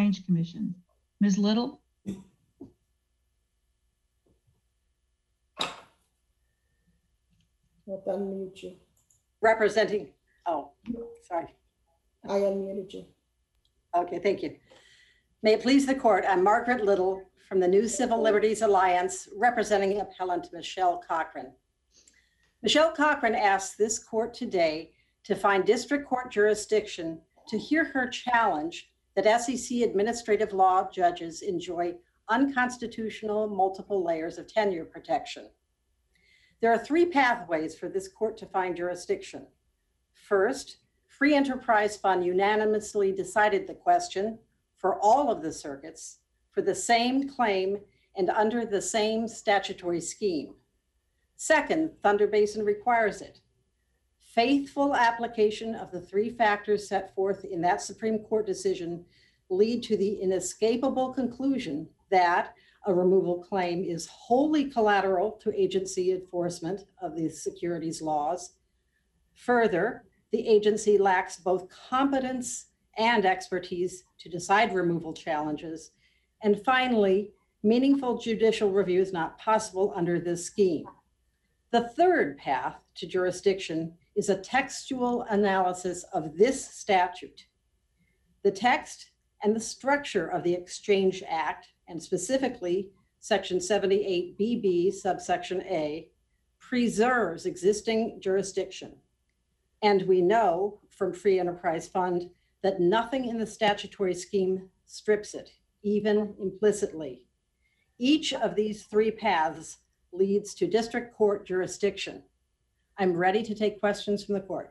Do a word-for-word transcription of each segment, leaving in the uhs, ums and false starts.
Exchange Commission. Miz Little? Not unmute you. Representing, oh, sorry. I unmuted you. Okay, thank you. May it please the court, I'm Margaret Little from the New Civil Liberties Alliance, representing appellant Michelle Cochran. Michelle Cochran asked this court today to find district court jurisdiction to hear her challenge that S E C administrative law judges enjoy unconstitutional multiple layers of tenure protection. There are three pathways for this court to find jurisdiction. First, Free Enterprise Fund unanimously decided the question for all of the circuits for the same claim and under the same statutory scheme. Second, Thunder Basin requires it. Faithful application of the three factors set forth in that Supreme Court decision lead to the inescapable conclusion that a removal claim is wholly collateral to agency enforcement of the securities laws. Further, the agency lacks both competence and expertise to decide removal challenges. And finally, meaningful judicial review is not possible under this scheme. The third path to jurisdiction is a textual analysis of this statute. The text and the structure of the Exchange Act, and specifically Section seventy-eight B B subsection A, preserves existing jurisdiction. And we know from Free Enterprise Fund that nothing in the statutory scheme strips it, even implicitly. Each of these three paths leads to district court jurisdiction. I'm ready to take questions from the court.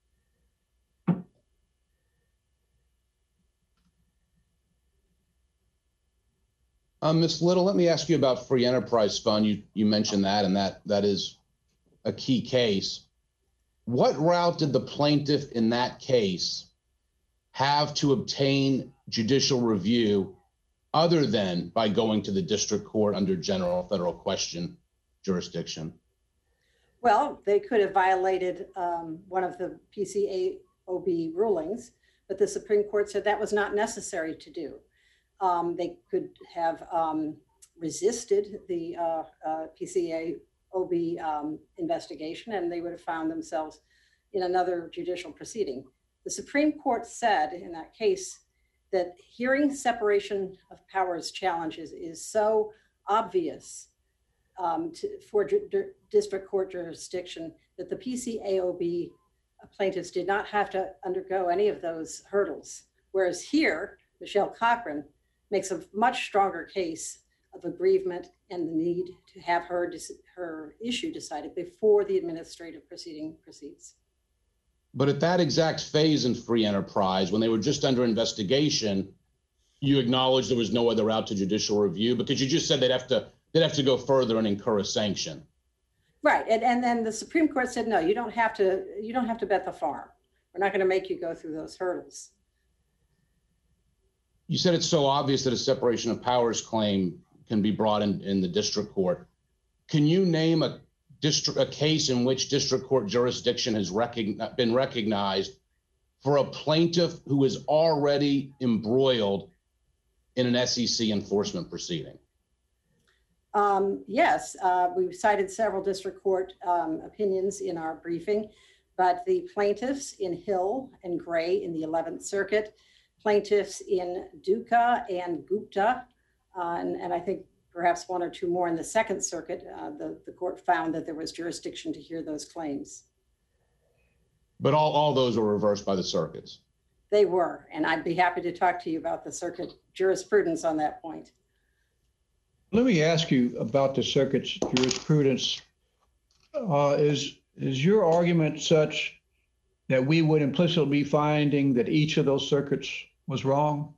Um, Miz Little, let me ask you about Free Enterprise Fund. You, you mentioned that, and that, that is a key case. What route did the plaintiff in that case have to obtain judicial review other than by going to the district court under general federal question jurisdiction? Well, they could have violated um, one of the P C A O B rulings, but the Supreme Court said that was not necessary to do. Um, they could have um, resisted the uh, uh, P C A O B um, investigation, and they would have found themselves in another judicial proceeding. The Supreme Court said in that case that hearing separation of powers challenges is so obvious um, to, for district court jurisdiction that the P C A O B plaintiffs did not have to undergo any of those hurdles. Whereas here, Michelle Cochran makes a much stronger case of aggrievement and the need to have her, her issue decided before the administrative proceeding proceeds. But at that exact phase in Free Enterprise, when they were just under investigation, you acknowledged there was no other route to judicial review because you just said they'd have to they'd have to go further and incur a sanction. Right, and, and then the Supreme Court said, no, you don't have to, you don't have to bet the farm. We're not gonna make you go through those hurdles. You said it's so obvious that a separation of powers claim can be brought in, in the district court. Can you name a district, a case in which district court jurisdiction has recogn- been recognized for a plaintiff who is already embroiled in an S E C enforcement proceeding? Um, yes, uh, we've cited several district court um, opinions in our briefing, but the plaintiffs in Hill and Gray in the eleventh Circuit, plaintiffs in Duca and Gupta, uh, and, and I think perhaps one or two more in the Second Circuit, uh, the, the court found that there was jurisdiction to hear those claims. But all, all those were reversed by the circuits. They were, and I'd be happy to talk to you about the circuit jurisprudence on that point. Let me ask you about the circuit's jurisprudence. Uh, is, is your argument such that we would implicitly be finding that each of those circuits was wrong?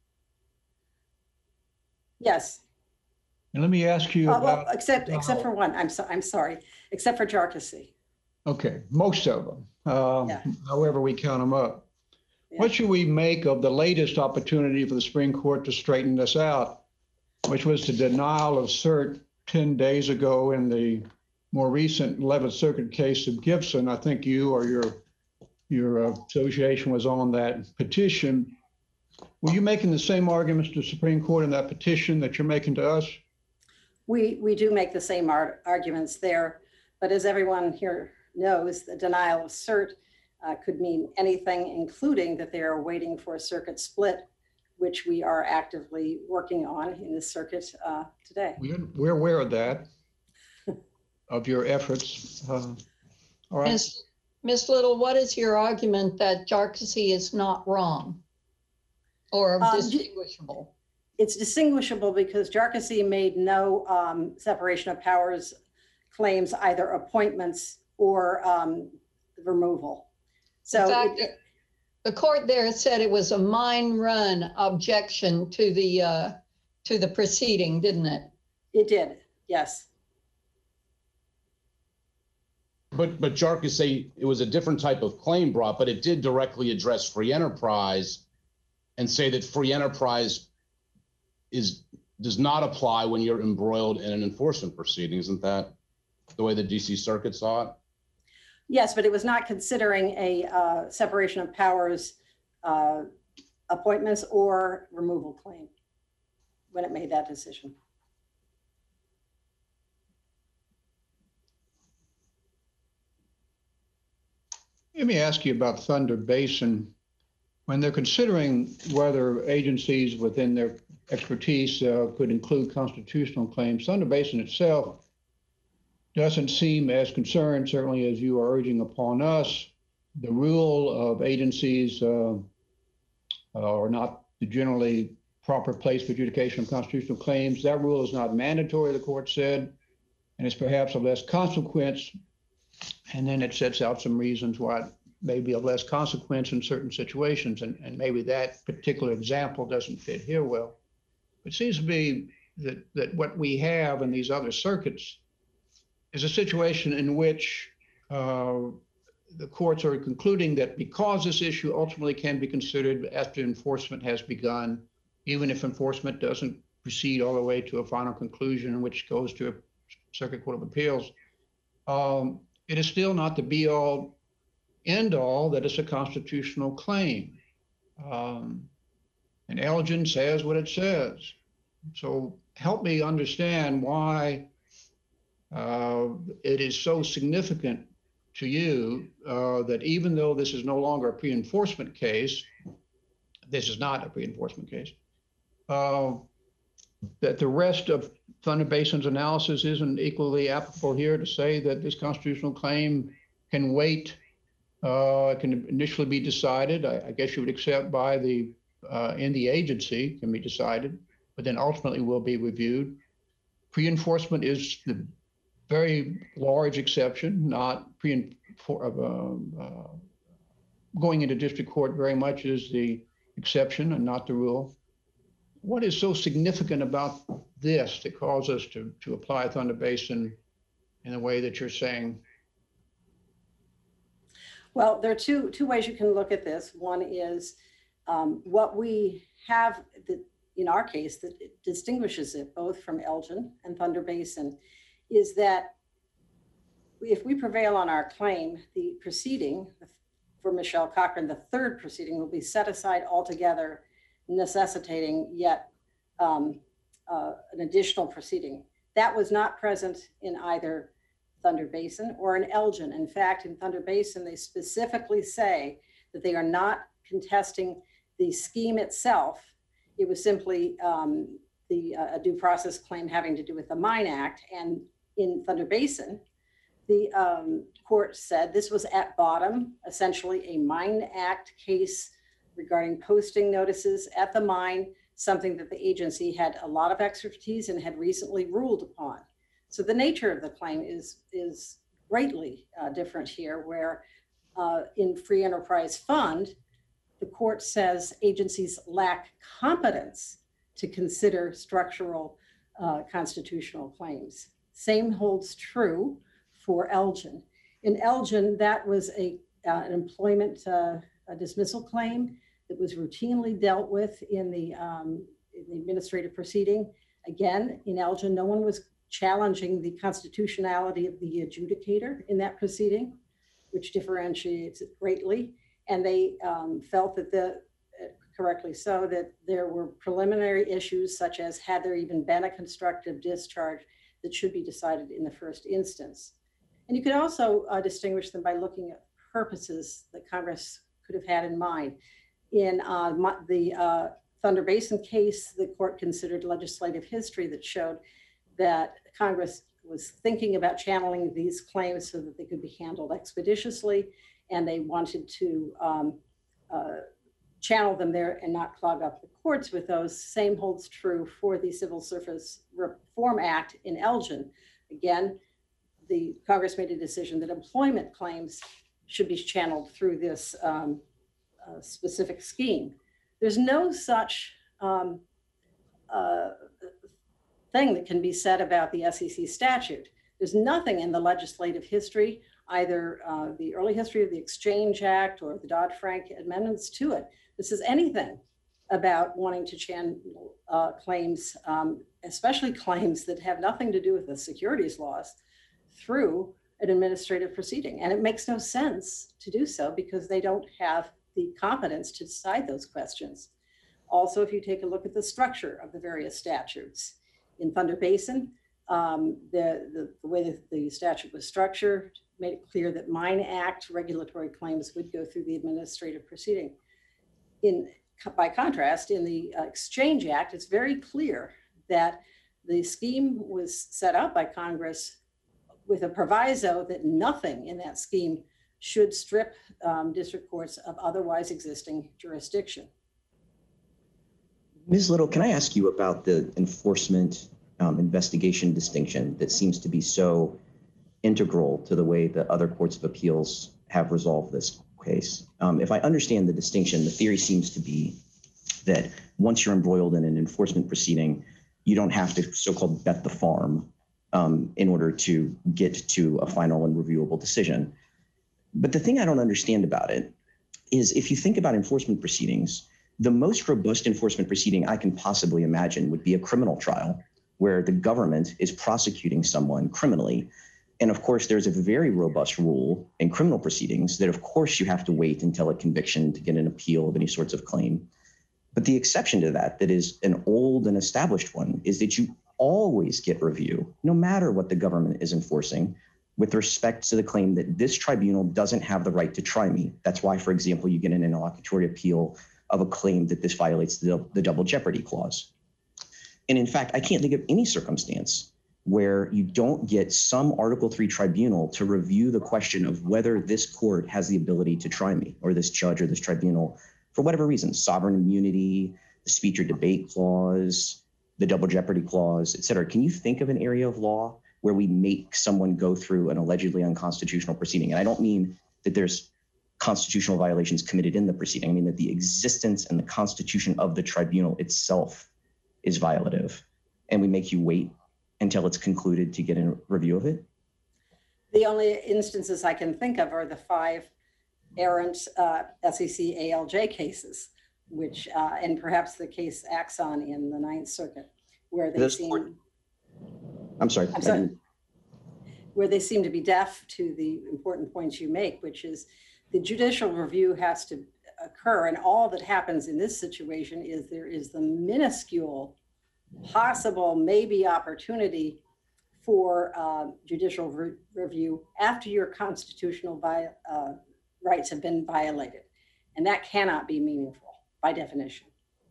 Yes. And let me ask you Uh, about— well, except, uh, except for one, I'm, so, I'm sorry, except for Jharkhasi. Okay, most of them, um, Yeah. however we count them up. Yeah. What should we make of the latest opportunity for the Supreme Court to straighten this out, which was the denial of cert ten days ago in the more recent eleventh Circuit case of Gibson? I think you or your, your association was on that petition. Were you making the same arguments to the Supreme Court in that petition that you're making to us? We, we do make the same ar- arguments there, but as everyone here knows, the denial of cert uh, could mean anything, including that they are waiting for a circuit split, which we are actively working on in this circuit uh, today. We're, we're aware of that, of your efforts. Uh, All right. Miss Miss Little, what is your argument that Jharkhasi is not wrong or Um, distinguishable? It's distinguishable because Jharkhasi made no um, separation of powers claims, either appointments or um, removal. So In fact, it- the court there said it was a mine run objection to the uh, to the proceeding, didn't it? it did, yes. But, but Jarka say it was a different type of claim brought, but it did directly address free enterprise and say that free enterprise is, does not apply when you're embroiled in an enforcement proceeding. Isn't that the way the D C Circuit saw it? Yes, but it was not considering a uh, separation of powers uh, appointments or removal claim when it made that decision. Let me ask you about Thunder Basin. When they're considering whether agencies within their expertise uh, could include constitutional claims, Thunder Basin itself doesn't seem as concerned, certainly as you are urging upon us. The rule of agencies uh, are not the generally proper place for adjudication of constitutional claims. That rule is not mandatory, the court said, and it's perhaps of less consequence. And then it sets out some reasons why it may be of less consequence in certain situations. And, and maybe that particular example doesn't fit here well. It seems to be that, that what we have in these other circuits is a situation in which uh, the courts are concluding that because this issue ultimately can be considered after enforcement has begun, even if enforcement doesn't proceed all the way to a final conclusion, which goes to a Circuit Court of Appeals, um, it is still not the be all end all that it's a constitutional claim. Um, and Elgin says what it says. So help me understand why uh, it is so significant to you uh, that even though this is no longer a pre-enforcement case, this is not a pre-enforcement case, uh, that the rest of Thunder Basin's analysis isn't equally applicable here to say that this constitutional claim can wait, uh, can initially be decided. I, I guess you would accept by the, uh, in the agency can be decided, but then ultimately will be reviewed. Pre-enforcement is the very large exception, not pre uh, uh, going into district court very much is the exception and not the rule. What is so significant about this that calls us to, to apply Thunder Basin in the way that you're saying? Well, there are two, two ways you can look at this. One is um, what we have that, in our case, that distinguishes it both from Elgin and Thunder Basin is that if we prevail on our claim, the proceeding for Michelle Cochran, the third proceeding, will be set aside altogether, necessitating yet um, uh, an additional proceeding. That was not present in either Thunder Basin or in Elgin. In fact, in Thunder Basin, they specifically say that they are not contesting the scheme itself. It was simply um, the uh, a due process claim having to do with the Mine Act. And in Thunder Basin, the um, court said this was at bottom, essentially a Mine Act case regarding posting notices at the mine, something that the agency had a lot of expertise and had recently ruled upon. So the nature of the claim is, is greatly uh, different here, where uh, in Free Enterprise Fund, the court says agencies lack competence to consider structural uh, constitutional claims. Same holds true for Elgin. In Elgin, that was a, uh, an employment uh, a dismissal claim that was routinely dealt with in the, um, in the administrative proceeding. Again, in Elgin, no one was challenging the constitutionality of the adjudicator in that proceeding, which differentiates it greatly. And they um, felt that the correctly so, that there were preliminary issues such as had there even been a constructive discharge that should be decided in the first instance. And you could also uh, distinguish them by looking at purposes that Congress could have had in mind. In uh, the uh, Thunder Basin case, the court considered legislative history that showed that Congress was thinking about channeling these claims so that they could be handled expeditiously, and they wanted to um, uh, channel them there and not clog up the courts with those. Same holds true for the Civil Service Reform Act in Elgin. Again, the Congress made a decision that employment claims should be channeled through this um, uh, specific scheme. There's no such um, uh, thing that can be said about the S E C statute. There's nothing in the legislative history, either uh, the early history of the Exchange Act or the Dodd-Frank amendments to it, that says anything about wanting to channel uh, claims, um, especially claims that have nothing to do with the securities laws, through an administrative proceeding. And it makes no sense to do so because they don't have the competence to decide those questions. Also, if you take a look at the structure of the various statutes, in Thunder Basin, um, the, the, the way that the statute was structured made it clear that Mine Act regulatory claims would go through the administrative proceeding. In, by contrast, in the uh, Exchange Act, it's very clear that the scheme was set up by Congress with a proviso that nothing in that scheme should strip um, district courts of otherwise existing jurisdiction. Miz Little, can I ask you about the enforcement um, investigation distinction that seems to be so integral to the way that other courts of appeals have resolved this case? Um, if I understand the distinction, the theory seems to be that once you're embroiled in an enforcement proceeding, you don't have to so-called bet the farm um, in order to get to a final and reviewable decision. But the thing I don't understand about it is if you think about enforcement proceedings, the most robust enforcement proceeding I can possibly imagine would be a criminal trial where the government is prosecuting someone criminally. And of course, there's a very robust rule in criminal proceedings that of course you have to wait until a conviction to get an appeal of any sorts of claim. But the exception to that, that is an old and established one, is that you always get review, no matter what the government is enforcing, with respect to the claim that this tribunal doesn't have the right to try me. That's why, for example, you get an interlocutory appeal of a claim that this violates the, the double jeopardy clause. And in fact, I can't think of any circumstance where you don't get some Article three tribunal to review the question of whether this court has the ability to try me, or this judge or this tribunal, for whatever reason, sovereign immunity, the speech or debate clause, the double jeopardy clause, et cetera. Can you think of an area of law where we make someone go through an allegedly unconstitutional proceeding? And I don't mean that there's constitutional violations committed in the proceeding. I mean that the existence and the constitution of the tribunal itself is violative, and we make you wait until it's concluded to get a review of it? The only instances I can think of are the five errant uh, S E C A L J cases, which, uh, and perhaps the case Axon in the Ninth Circuit, where they This seem, court- I'm sorry. I'm sorry, where they seem to be deaf to the important points you make, which is the judicial review has to occur, and all that happens in this situation is there is the minuscule possible maybe opportunity for uh, judicial re review after your constitutional vi uh, rights have been violated. And that cannot be meaningful by definition.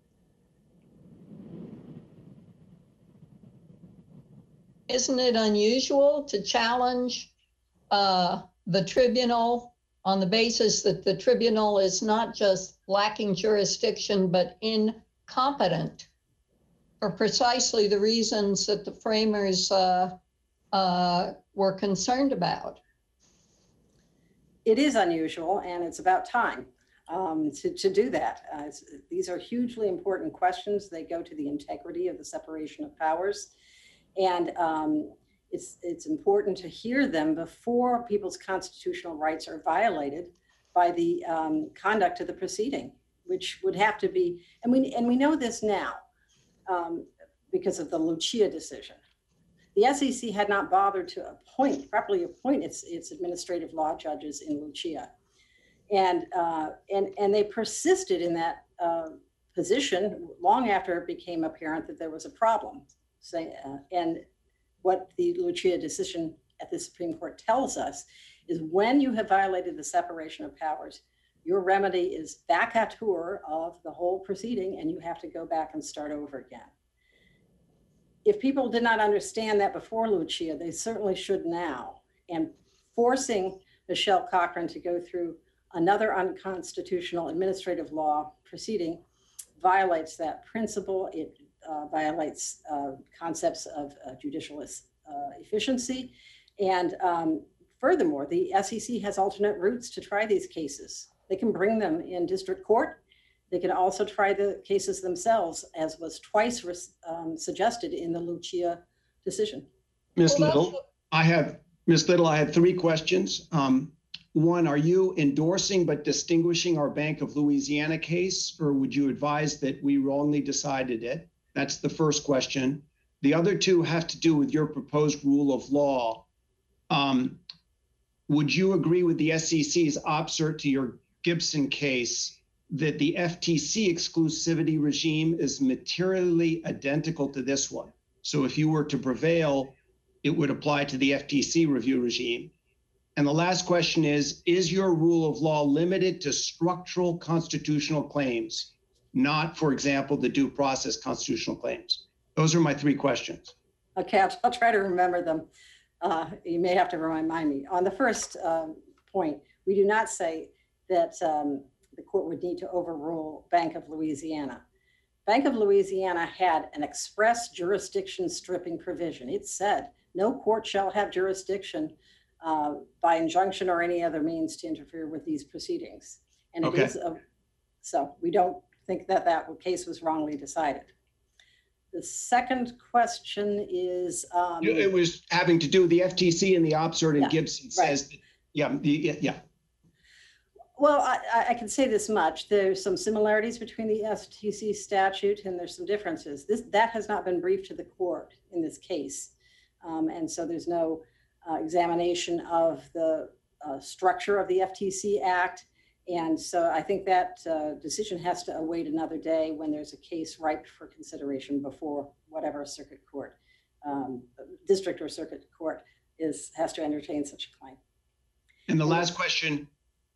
Isn't it unusual to challenge uh, the tribunal on the basis that the tribunal is not just lacking jurisdiction, but incompetent for precisely the reasons that the framers uh, uh, were concerned about? It is unusual, and it's about time um, to, to do that. Uh, these are hugely important questions. They go to the integrity of the separation of powers. And um, it's, it's important to hear them before people's constitutional rights are violated by the um, conduct of the proceeding, which would have to be, and we, and we know this now um, because of the Lucia decision. The S E C had not bothered to appoint, properly appoint its, its administrative law judges in Lucia. And, uh, and, and they persisted in that uh, position long after it became apparent that there was a problem. Say, uh, and what the Lucia decision at the Supreme Court tells us is when you have violated the separation of powers, your remedy is vacatur of the whole proceeding, and you have to go back and start over again. If people did not understand that before Lucia, they certainly should now. And forcing Michelle Cochran to go through another unconstitutional administrative law proceeding violates that principle. It uh, violates uh, concepts of uh, judicial uh, efficiency. And um, furthermore, the S E C has alternate routes to try these cases. They can bring them in district court. They can also try the cases themselves, as was twice um, suggested in the Lucia decision. Miz Well, Little, that's- I have, Miz Little, I have three questions. Um, one, are you endorsing but distinguishing our Bank of Louisiana case, or would you advise that we wrongly decided it? That's the first question. The other two have to do with your proposed rule of law. Um, would you agree with the S E C's obsert to your Gibson case that the F T C exclusivity regime is materially identical to this one? So if you were to prevail, it would apply to the F T C review regime. And the last question is, is your rule of law limited to structural constitutional claims, not, for example, the due process constitutional claims? Those are my three questions. Okay, I'll, I'll try to remember them. Uh, you may have to remind me. On the first um, point, we do not say that um, the court would need to overrule Bank of Louisiana. Bank of Louisiana had an express jurisdiction stripping provision. It said no court shall have jurisdiction uh, by injunction or any other means to interfere with these proceedings. And it Okay. is, a, so we don't think that that case was wrongly decided. The second question is, um, It was having to do with the F T C and the obsert, and Yeah, Gibson right. says, that, yeah, the, yeah. well, I, I- I can say this much. There's some similarities between the F T C statute and there's some differences. This, that has not been briefed to the court in this case. Um, and so there's no uh, examination of the uh, structure of the F T C Act. And so I think that uh, decision has to await another day when there's a case ripe for consideration before whatever circuit court, um, district or circuit court is, has to entertain such a claim. And the last question,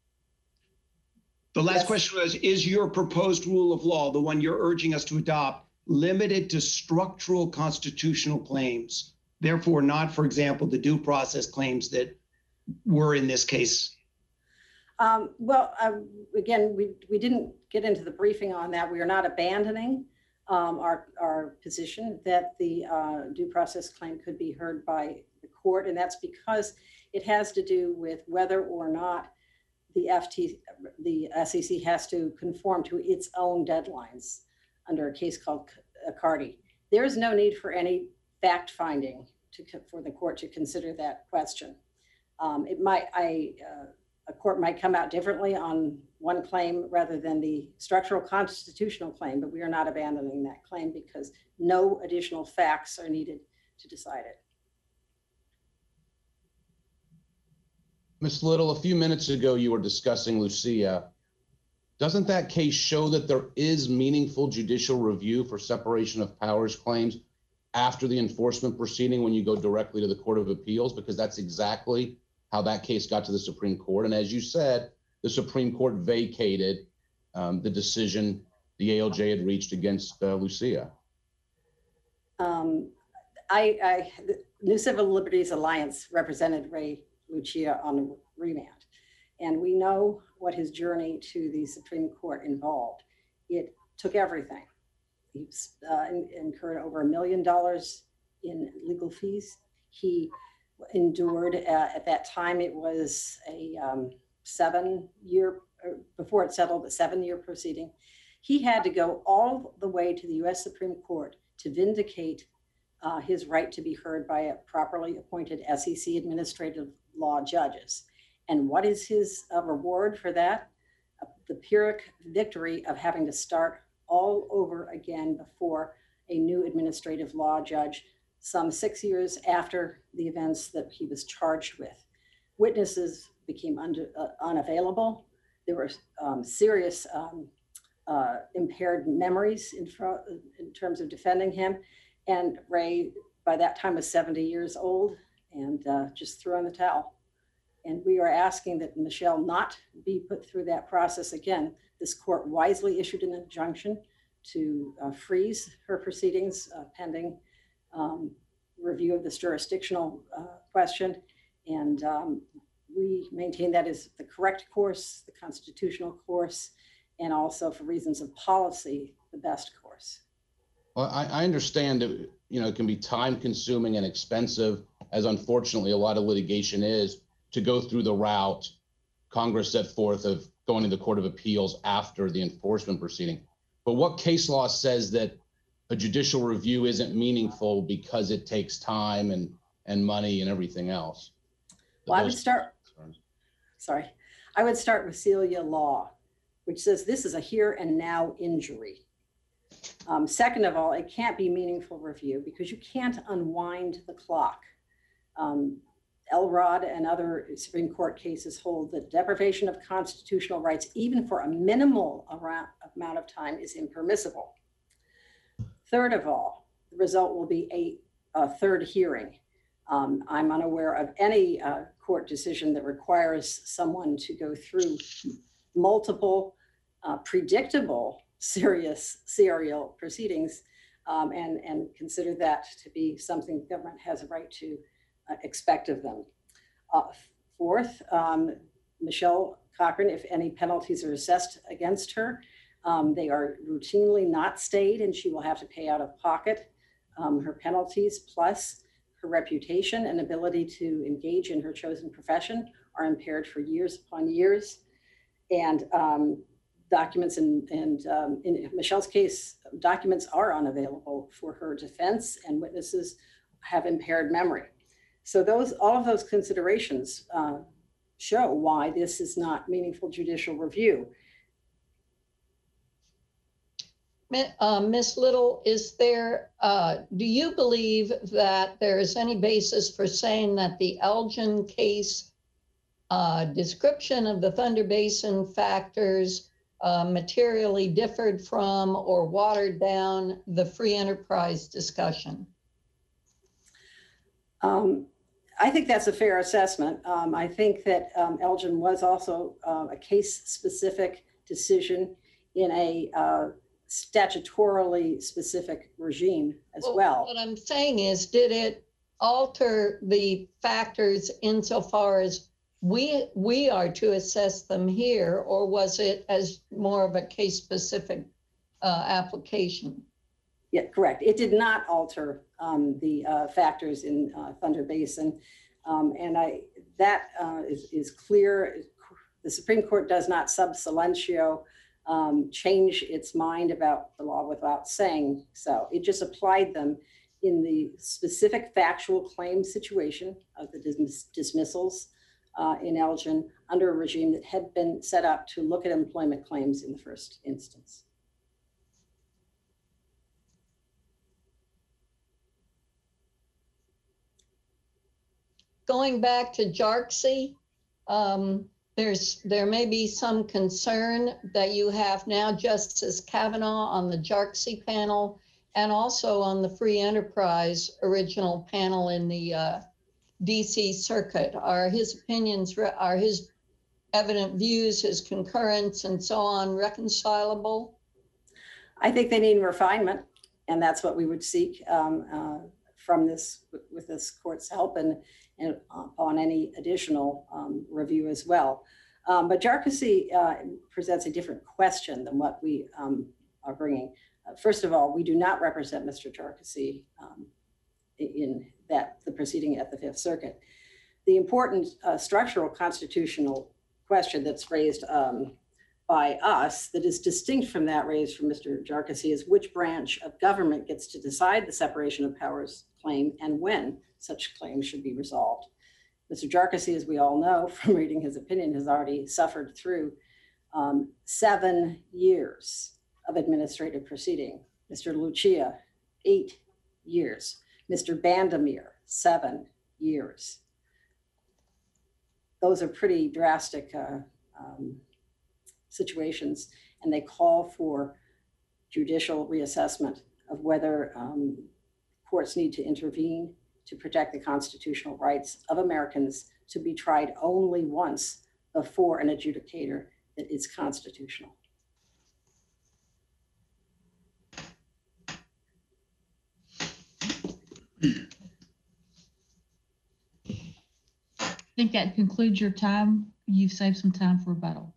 the last Yes. question was, is your proposed rule of law, the one you're urging us to adopt, limited to structural constitutional claims? Therefore, not, for example, the due process claims that were in this case. Um, well, um, again, we, we didn't get into the briefing on that. We are not abandoning um, our, our position that the uh, due process claim could be heard by the court. And that's because it has to do with whether or not the F T, the S E C has to conform to its own deadlines under a case called Accardi. There is no need for any fact finding to, for the court to consider that question. Um, it might, I, uh, a court might come out differently on one claim rather than the structural constitutional claim, but we are not abandoning that claim because no additional facts are needed to decide it. Miz Little, a few minutes ago, you were discussing Lucia. Doesn't that case show that there is meaningful judicial review for separation of powers claims after the enforcement proceeding when you go directly to the Court of Appeals? Because that's exactly how that case got to the Supreme Court. And as you said, the Supreme Court vacated um, the decision the A L J had reached against uh, Lucia. Um, I, I, the New Civil Liberties Alliance represented Ray Lucia on remand. And we know what his journey to the Supreme Court involved. It took everything. He uh, incurred over a million dollars in legal fees. He endured, uh, at that time, it was a um, seven year, before it settled, a seven year proceeding. He had to go all the way to the U S Supreme Court to vindicate uh, his right to be heard by a properly appointed S E C administrative law judges. And what is his uh, reward for that? Uh, the Pyrrhic victory of having to start all over again before a new administrative law judge some six years after the events that he was charged with. Witnesses became under, uh, unavailable. There were um, serious um, uh, impaired memories in, fro- in terms of defending him. And Ray, by that time, was seventy years old and uh, just threw in the towel. And we are asking that Michelle not be put through that process again. This court wisely issued an injunction to uh, freeze her proceedings uh, pending um, review of this jurisdictional uh, question. And um, we maintain that is the correct course, the constitutional course, and also for reasons of policy, the best course. Well, I, I understand that, you know, it can be time consuming and expensive, as unfortunately a lot of litigation is, to go through the route Congress set forth of going to the Court of Appeals after the enforcement proceeding. But what case law says that a judicial review isn't meaningful because it takes time and, and money and everything else? Well, I would start, sorry, I would start with Celia Law, which says this is a here and now injury. Um, second of all, it can't be meaningful review because you can't unwind the clock. Um, Elrod and other Supreme Court cases hold that deprivation of constitutional rights, even for a minimal amount of time, is impermissible. Third of all, the result will be a, a third hearing. Um, I'm unaware of any uh, court decision that requires someone to go through multiple uh, predictable serious serial proceedings um, and, and consider that to be something the government has a right to uh, expect of them. Uh, fourth, um, Michelle Cochran, if any penalties are assessed against her, um, they are routinely not stayed and she will have to pay out of pocket um, her penalties, plus her reputation and ability to engage in her chosen profession are impaired for years upon years. And um, documents and, and um, in Michelle's case, documents are unavailable for her defense and witnesses have impaired memory. So those, all of those considerations uh, show why this is not meaningful judicial review. Uh, Miz Little, is there, uh, do you believe that there is any basis for saying that the Elgin case uh, description of the Thunder Basin factors uh, materially differed from or watered down the free enterprise discussion? Um, I think that's a fair assessment. Um, I think that um, Elgin was also uh, a case-specific decision in a uh, statutorily specific regime as well, well. What I'm saying is, did it alter the factors insofar as we we are to assess them here, or was it as more of a case-specific uh, application? Yeah, correct. It did not alter um, the uh, factors in uh, Thunder Basin. Um, and I that uh, is, is clear. The Supreme Court does not sub silentio um, change its mind about the law without saying so. It just applied them in the specific factual claim situation of the dismiss dismissals uh, in Elgin under a regime that had been set up to look at employment claims in the first instance. Going back to JARCSI, um, there's there may be some concern that you have now Justice Kavanaugh on the JARCSI panel and also on the Free Enterprise original panel in the uh, D C Circuit. Are his opinions, are his evident views, his concurrence and so on reconcilable? I think they need refinement, and that's what we would seek um, uh, from this, with this court's help and, and on any additional um, review as well. Um, but JARCSI uh, presents a different question than what we um, are bringing. Uh, first of all, we do not represent Mister JARCSI um, in that the proceeding at the Fifth Circuit. The important uh, structural constitutional question that's raised um, by us that is distinct from that raised from Mister JARCSI is which branch of government gets to decide the separation of powers claim and when such claims should be resolved. Mister JARCSI, as we all know from reading his opinion, has already suffered through um, seven years of administrative proceeding. Mister Lucia, eight years. Mister Bandemir, seven years. Those are pretty drastic uh, um, situations. and they call for judicial reassessment of whether um, courts need to intervene to protect the constitutional rights of Americans to be tried only once before an adjudicator that is constitutional. I think that concludes your time. You've saved some time for rebuttal.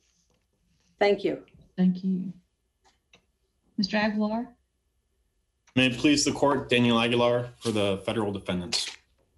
Thank you. Thank you. Mister Aguilar? May it please the court, Daniel Aguilar for the federal defendants.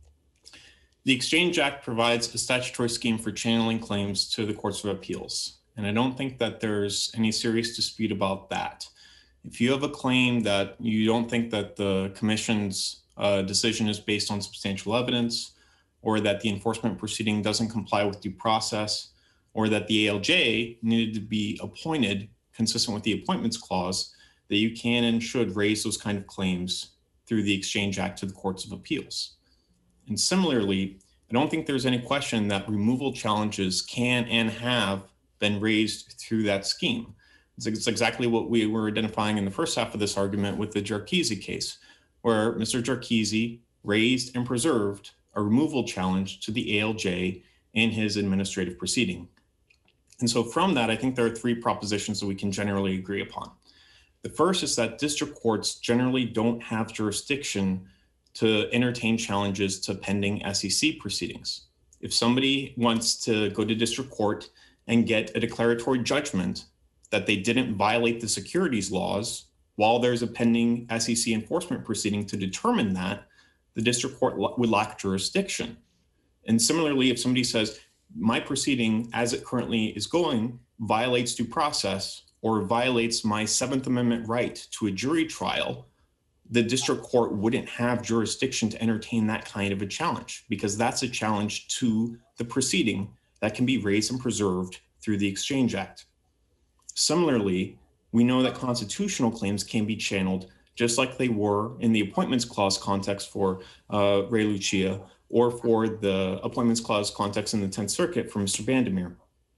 The Exchange Act provides a statutory scheme for channeling claims to the courts of appeals, and I don't think that there's any serious dispute about that. If you have a claim that you don't think that the commission's uh, decision is based on substantial evidence, or that the enforcement proceeding doesn't comply with due process, or that the A L J needed to be appointed consistent with the Appointments Clause, that you can and should raise those kind of claims through the Exchange Act to the courts of appeals. And similarly, I don't think there's any question that removal challenges can and have been raised through that scheme. It's, it's exactly what we were identifying in the first half of this argument with the Jarkizi case, where Mister Jarkizi raised and preserved a removal challenge to the A L J in his administrative proceeding. And so from that, I think there are three propositions that we can generally agree upon. The first is that district courts generally don't have jurisdiction to entertain challenges to pending S E C proceedings. If somebody wants to go to district court and get a declaratory judgment that they didn't violate the securities laws while there's a pending S E C enforcement proceeding to determine that, the district court would lack jurisdiction. And similarly, if somebody says, my proceeding as it currently is going violates due process or violates my Seventh Amendment right to a jury trial, the district court wouldn't have jurisdiction to entertain that kind of a challenge, because that's a challenge to the proceeding that can be raised and preserved through the Exchange Act. Similarly, we know that constitutional claims can be channeled just like they were in the Appointments Clause context for uh, Ray Lucia, or for the Appointments Clause context in the Tenth Circuit for Mister Bandemir.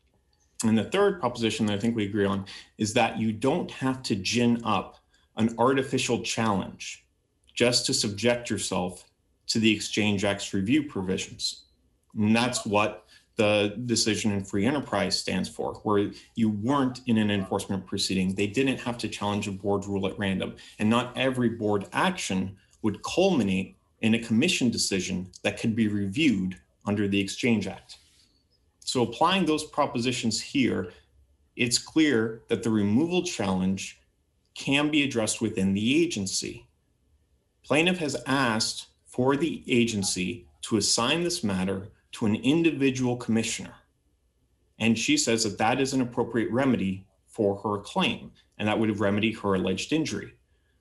And the third proposition that I think we agree on is that you don't have to gin up an artificial challenge just to subject yourself to the Exchange Act's review provisions. And that's what the decision in free enterprise stands for, where you weren't in an enforcement proceeding. They didn't have to challenge a board rule at random. And not every board action would culminate in a commission decision that could be reviewed under the Exchange Act. So applying those propositions here, it's clear that the removal challenge can be addressed within the agency. Plaintiff has asked for the agency to assign this matter to an individual commissioner. And she says that that is an appropriate remedy for her claim, and that would remedy her alleged injury.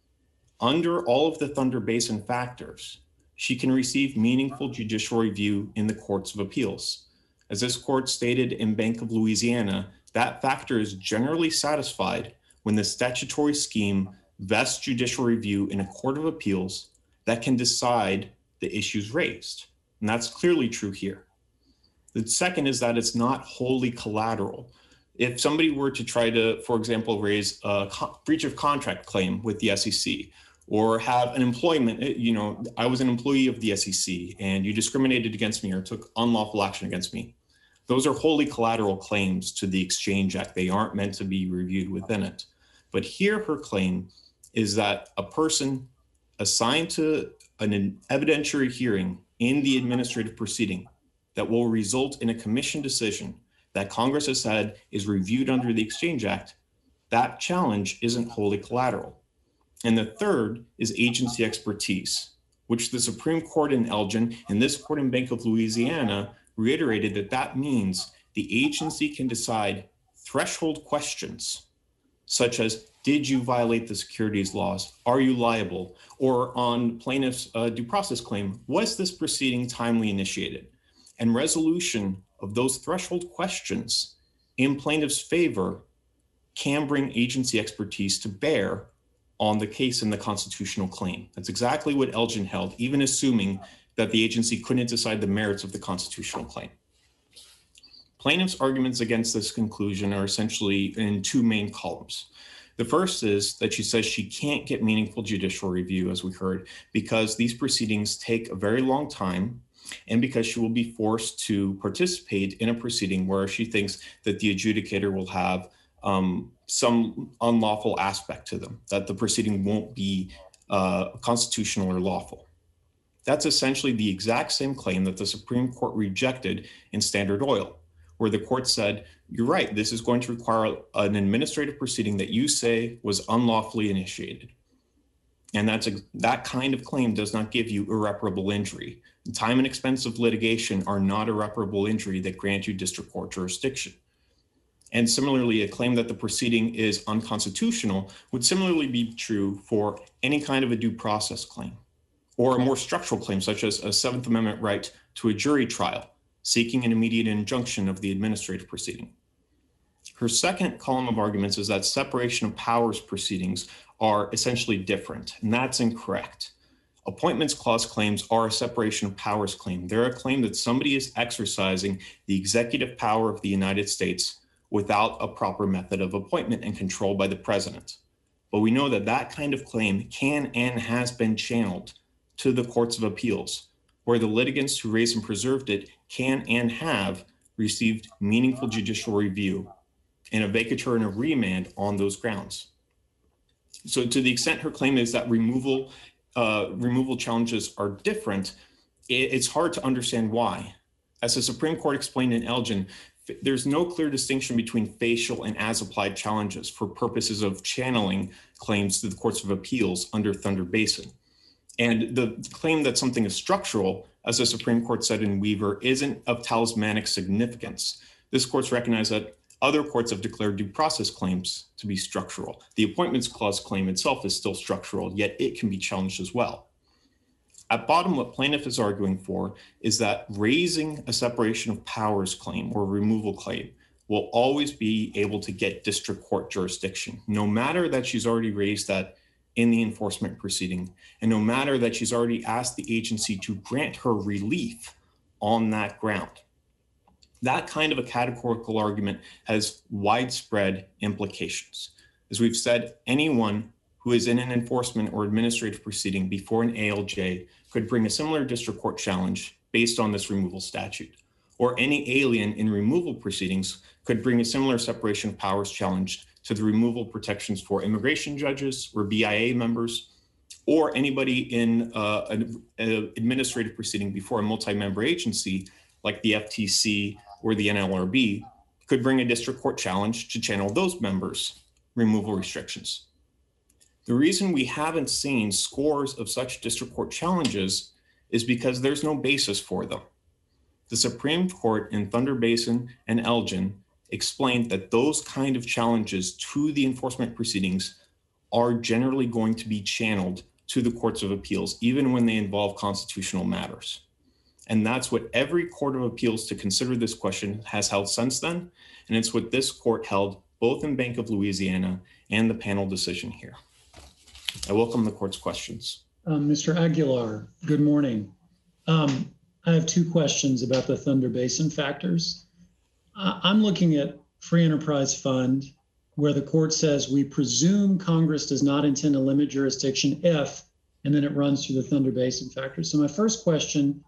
Under all of the Thunder Basin factors, she can receive meaningful judicial review in the courts of appeals. As this court stated in Bank of Louisiana, that factor is generally satisfied when the statutory scheme vests judicial review in a court of appeals that can decide the issues raised. And that's clearly true here. The second is that it's not wholly collateral. If somebody were to try to, for example, raise a co- breach of contract claim with the S E C, or have an employment, you know, I was an employee of the S E C and you discriminated against me or took unlawful action against me, those are wholly collateral claims to the Exchange Act. They aren't meant to be reviewed within it. But here her claim is that a person assigned to an evidentiary hearing in the administrative proceeding that will result in a commission decision that Congress has said is reviewed under the Exchange Act, that challenge isn't wholly collateral. And the third is agency expertise, which the Supreme Court in Elgin and this court in Bank of Louisiana reiterated that that means the agency can decide threshold questions, such as, did you violate the securities laws? Are you liable? Or on plaintiff's uh, due process claim, was this proceeding timely initiated? And resolution of those threshold questions in plaintiff's favor can bring agency expertise to bear on the case and the constitutional claim. That's exactly what Elgin held, even assuming that the agency couldn't decide the merits of the constitutional claim. Plaintiff's arguments against this conclusion are essentially in two main columns. The first is that she says she can't get meaningful judicial review, as we heard, because these proceedings take a very long time and because she will be forced to participate in a proceeding where she thinks that the adjudicator will have um, some unlawful aspect to them, that the proceeding won't be uh, constitutional or lawful. That's essentially the exact same claim that the Supreme Court rejected in Standard Oil, where the court said, you're right, this is going to require an administrative proceeding that you say was unlawfully initiated. And that's a, that kind of claim does not give you irreparable injury. Time and expense of litigation are not irreparable injury that grant you district court jurisdiction. And similarly, a claim that the proceeding is unconstitutional would similarly be true for any kind of a due process claim, or a more structural claim such as a Seventh Amendment right to a jury trial, seeking an immediate injunction of the administrative proceeding. Her second column of arguments is that separation of powers proceedings are essentially different, and that's incorrect. Appointments clause claims are a separation of powers claim. They're a claim that somebody is exercising the executive power of the United States without a proper method of appointment and control by the president. But we know that that kind of claim can and has been channeled to the courts of appeals, where the litigants who raised and preserved it can and have received meaningful judicial review and a vacatur and a remand on those grounds. So to the extent her claim is that removal uh, removal challenges are different, it, it's hard to understand why. As the Supreme Court explained in Elgin, there's no clear distinction between facial and as-applied challenges for purposes of channeling claims to the courts of appeals under Thunder Basin. And the claim that something is structural, as the Supreme Court said in Weaver, isn't of talismanic significance. This court's recognized that other courts have declared due process claims to be structural. The Appointments Clause claim itself is still structural, yet it can be challenged as well. At bottom, what plaintiff is arguing for is that raising a separation of powers claim or removal claim will always be able to get district court jurisdiction, no matter that she's already raised that in the enforcement proceeding, and no matter that she's already asked the agency to grant her relief on that ground. That kind of a categorical argument has widespread implications. As we've said, anyone who is in an enforcement or administrative proceeding before an A L J could bring a similar district court challenge based on this removal statute. Or any alien in removal proceedings could bring a similar separation of powers challenge to the removal protections for immigration judges or B I A members, or anybody in uh, an, an administrative proceeding before a multi-member agency like the F T C or the N L R B could bring a district court challenge to channel those members' removal restrictions. The reason we haven't seen scores of such district court challenges is because there's no basis for them. The Supreme Court in Thunder Basin and Elgin explained that those kind of challenges to the enforcement proceedings are generally going to be channeled to the courts of appeals, even when they involve constitutional matters. And that's what every court of appeals to consider this question has held since then. And it's what this court held both in Bank of Louisiana and the panel decision here. I welcome the court's questions. Um, Mister Aguilar, good morning. Um, I have two questions about the Thunder Basin factors. Uh, I'm looking at Free Enterprise Fund, where the court says we presume Congress does not intend to limit jurisdiction if, and then it runs through the Thunder Basin factors. So my first question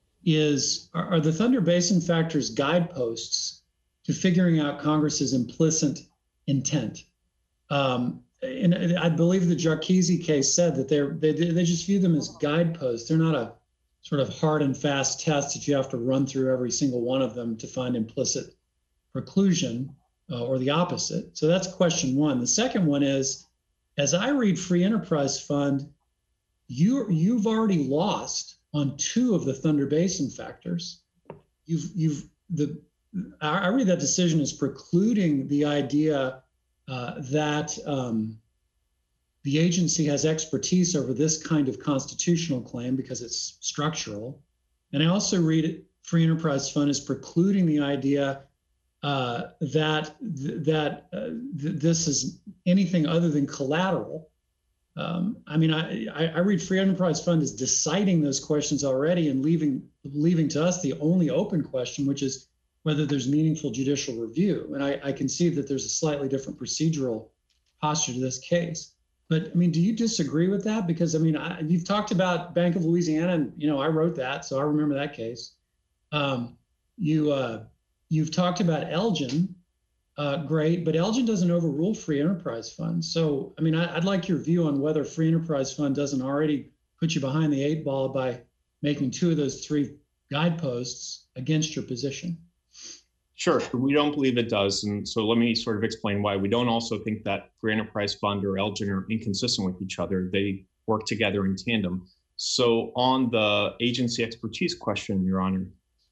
is, are, are the Thunder Basin factors guideposts to figuring out Congress's implicit intent? Um, and I believe the Jarchese case said that they're, they they just view them as guideposts. They're not a sort of hard and fast test that you have to run through every single one of them to find implicit preclusion uh, or the opposite. So that's question one. The second one is, as I read Free Enterprise Fund, you you've already lost on two of the Thunder Basin factors. You've you've the I read that decision as precluding the idea uh, that um, the agency has expertise over this kind of constitutional claim because it's structural. And I also read it, Free Enterprise Fund as precluding the idea uh, that th that uh, th this is anything other than collateral. Um, I mean, I, I read Free Enterprise Fund as deciding those questions already and leaving leaving to us the only open question, which is whether there's meaningful judicial review. And I, I concede that there's a slightly different procedural posture to this case. But I mean, do you disagree with that? Because I mean, I, you've talked about Bank of Louisiana, and you know, I wrote that, so I remember that case. Um, you uh, you've talked about Elgin, uh, great, but Elgin doesn't overrule Free Enterprise Fund. So I mean, I, I'd like your view on whether Free Enterprise Fund doesn't already put you behind the eight ball by making two of those three guideposts against your position. Sure, we don't believe it does. And so let me sort of explain why. We don't also think that Free Enterprise Fund or Elgin are inconsistent with each other. They work together in tandem. So on the agency expertise question, Your Honor,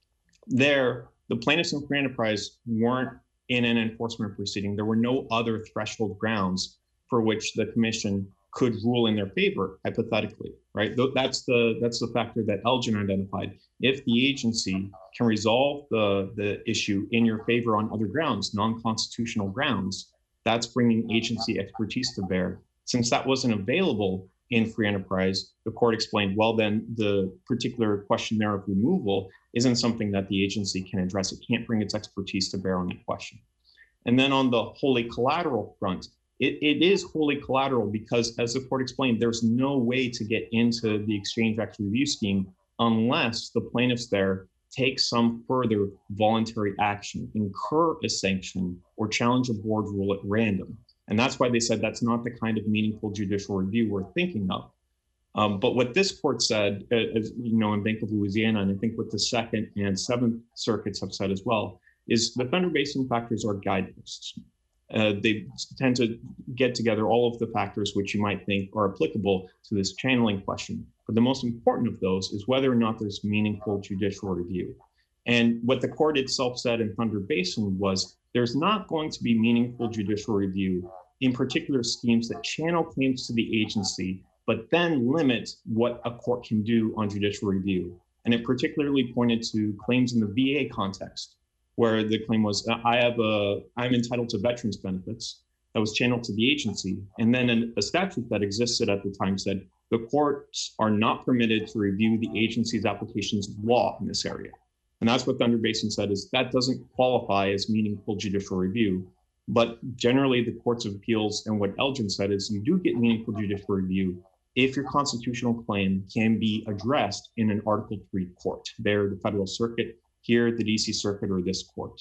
there, the plaintiffs in Free Enterprise weren't in an enforcement proceeding. There were no other threshold grounds for which the commission could rule in their favor, hypothetically, right? That's the that's the factor that Elgin identified. If the agency can resolve the, the issue in your favor on other grounds, non-constitutional grounds, that's bringing agency expertise to bear. Since that wasn't available in Free Enterprise, the court explained, well, then the particular question there of removal isn't something that the agency can address. It can't bring its expertise to bear on that question. And then on the wholly collateral front, It, it is wholly collateral because, as the court explained, there's no way to get into the Exchange Act review scheme unless the plaintiffs there take some further voluntary action, incur a sanction, or challenge a board rule at random. And that's why they said that's not the kind of meaningful judicial review we're thinking of. Um, but what this court said, uh, as, you know, in Bank of Louisiana, and I think what the Second and Seventh Circuits have said as well, is the Thunder Basin factors are guideposts. Uh, they tend to get together all of the factors which you might think are applicable to this channeling question. But the most important of those is whether or not there's meaningful judicial review. And what the court itself said in Thunder Basin was there's not going to be meaningful judicial review in particular schemes that channel claims to the agency, but then limit what a court can do on judicial review. And it particularly pointed to claims in the V A context, where the claim was, I have a, I'm entitled to veterans benefits, that was channeled to the agency. And then a statute that existed at the time said, the courts are not permitted to review the agency's applications of law in this area. And that's what Thunder Basin said, is that doesn't qualify as meaningful judicial review. But generally the courts of appeals and what Elgin said is you do get meaningful judicial review if your constitutional claim can be addressed in an Article three court, there, the Federal Circuit, here, the D C Circuit, or this court.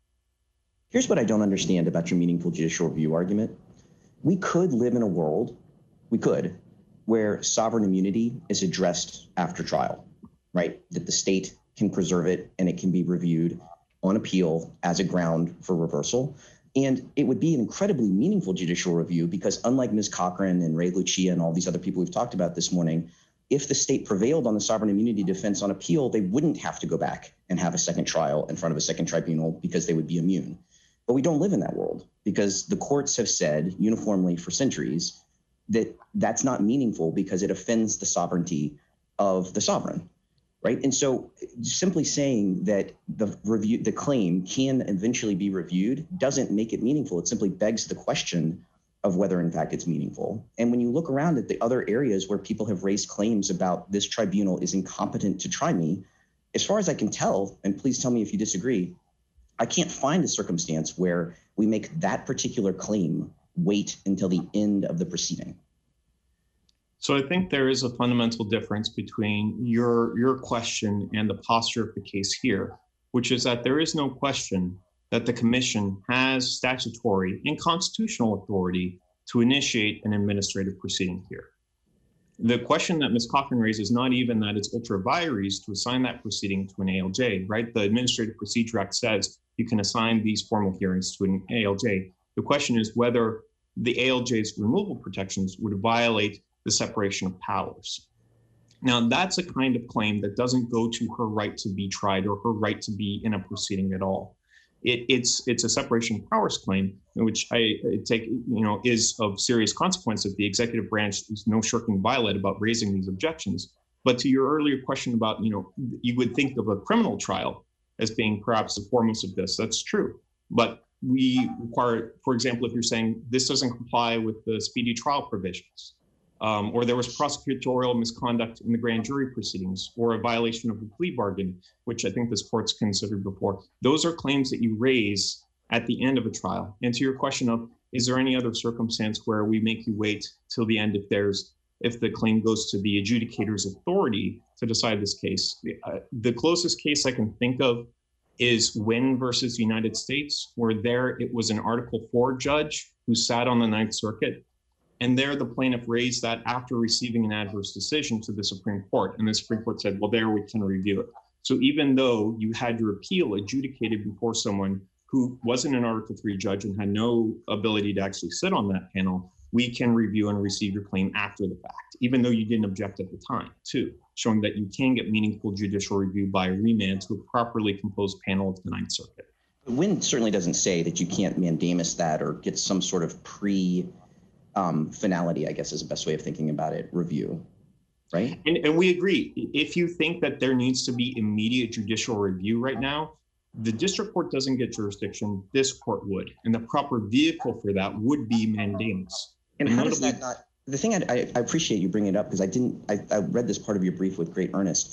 Here's what I don't understand about your meaningful judicial review argument. We could live in a world, we could, where sovereign immunity is addressed after trial, right? That the state can preserve it and it can be reviewed on appeal as a ground for reversal. And it would be an incredibly meaningful judicial review because unlike Miz Cochran and Ray Lucia and all these other people we've talked about this morning, if the state prevailed on the sovereign immunity defense on appeal, they wouldn't have to go back and have a second trial in front of a second tribunal because they would be immune. But we don't live in that world because the courts have said uniformly for centuries that that's not meaningful because it offends the sovereignty of the sovereign, right? And so simply saying that the review, the claim can eventually be reviewed doesn't make it meaningful. It simply begs the question of whether in fact it's meaningful. And when you look around at the other areas where people have raised claims about this tribunal is incompetent to try me, as far as I can tell, and please tell me if you disagree, I can't find a circumstance where we make that particular claim wait until the end of the proceeding. So I think there is a fundamental difference between your, your question and the posture of the case here, which is that there is no question that the commission has statutory and constitutional authority to initiate an administrative proceeding here. The question that Miz Cochran raised is not even that it's ultra vires to assign that proceeding to an A L J, right? The Administrative Procedure Act says you can assign these formal hearings to an A L J. The question is whether the A L J's removal protections would violate the separation of powers. Now, that's a kind of claim that doesn't go to her right to be tried or her right to be in a proceeding at all. It, it's it's a separation of powers claim, which I take, you know, is of serious consequence if the executive branch is no shirking violet about raising these objections. But to your earlier question about, you know, you would think of a criminal trial as being perhaps the foremost of this. That's true. But we require, for example, if you're saying this doesn't comply with the speedy trial provisions, um, or there was prosecutorial misconduct in the grand jury proceedings, or a violation of the plea bargain, which I think this court's considered before. Those are claims that you raise at the end of a trial. And to your question of, is there any other circumstance where we make you wait till the end if there's if the claim goes to the adjudicator's authority to decide this case? Uh, the closest case I can think of is Wynn versus United States, where there it was an Article four judge who sat on the Ninth Circuit. And there the plaintiff raised that after receiving an adverse decision to the Supreme Court. And the Supreme Court said, well, there we can review it. So even though you had your appeal adjudicated before someone who wasn't an Article three judge and had no ability to actually sit on that panel, we can review and receive your claim after the fact, even though you didn't object at the time, too, showing that you can get meaningful judicial review by remand to a properly composed panel of the Ninth Circuit. Wynn certainly doesn't say that you can't mandamus that or get some sort of pre um, finality, I guess is the best way of thinking about it, review, right? And, and we agree. If you think that there needs to be immediate judicial review right now, the district court doesn't get jurisdiction, this court would. And the proper vehicle for that would be mandamus. And how does that not, the thing I, I appreciate you bringing it up, because I didn't, I, I read this part of your brief with great earnest.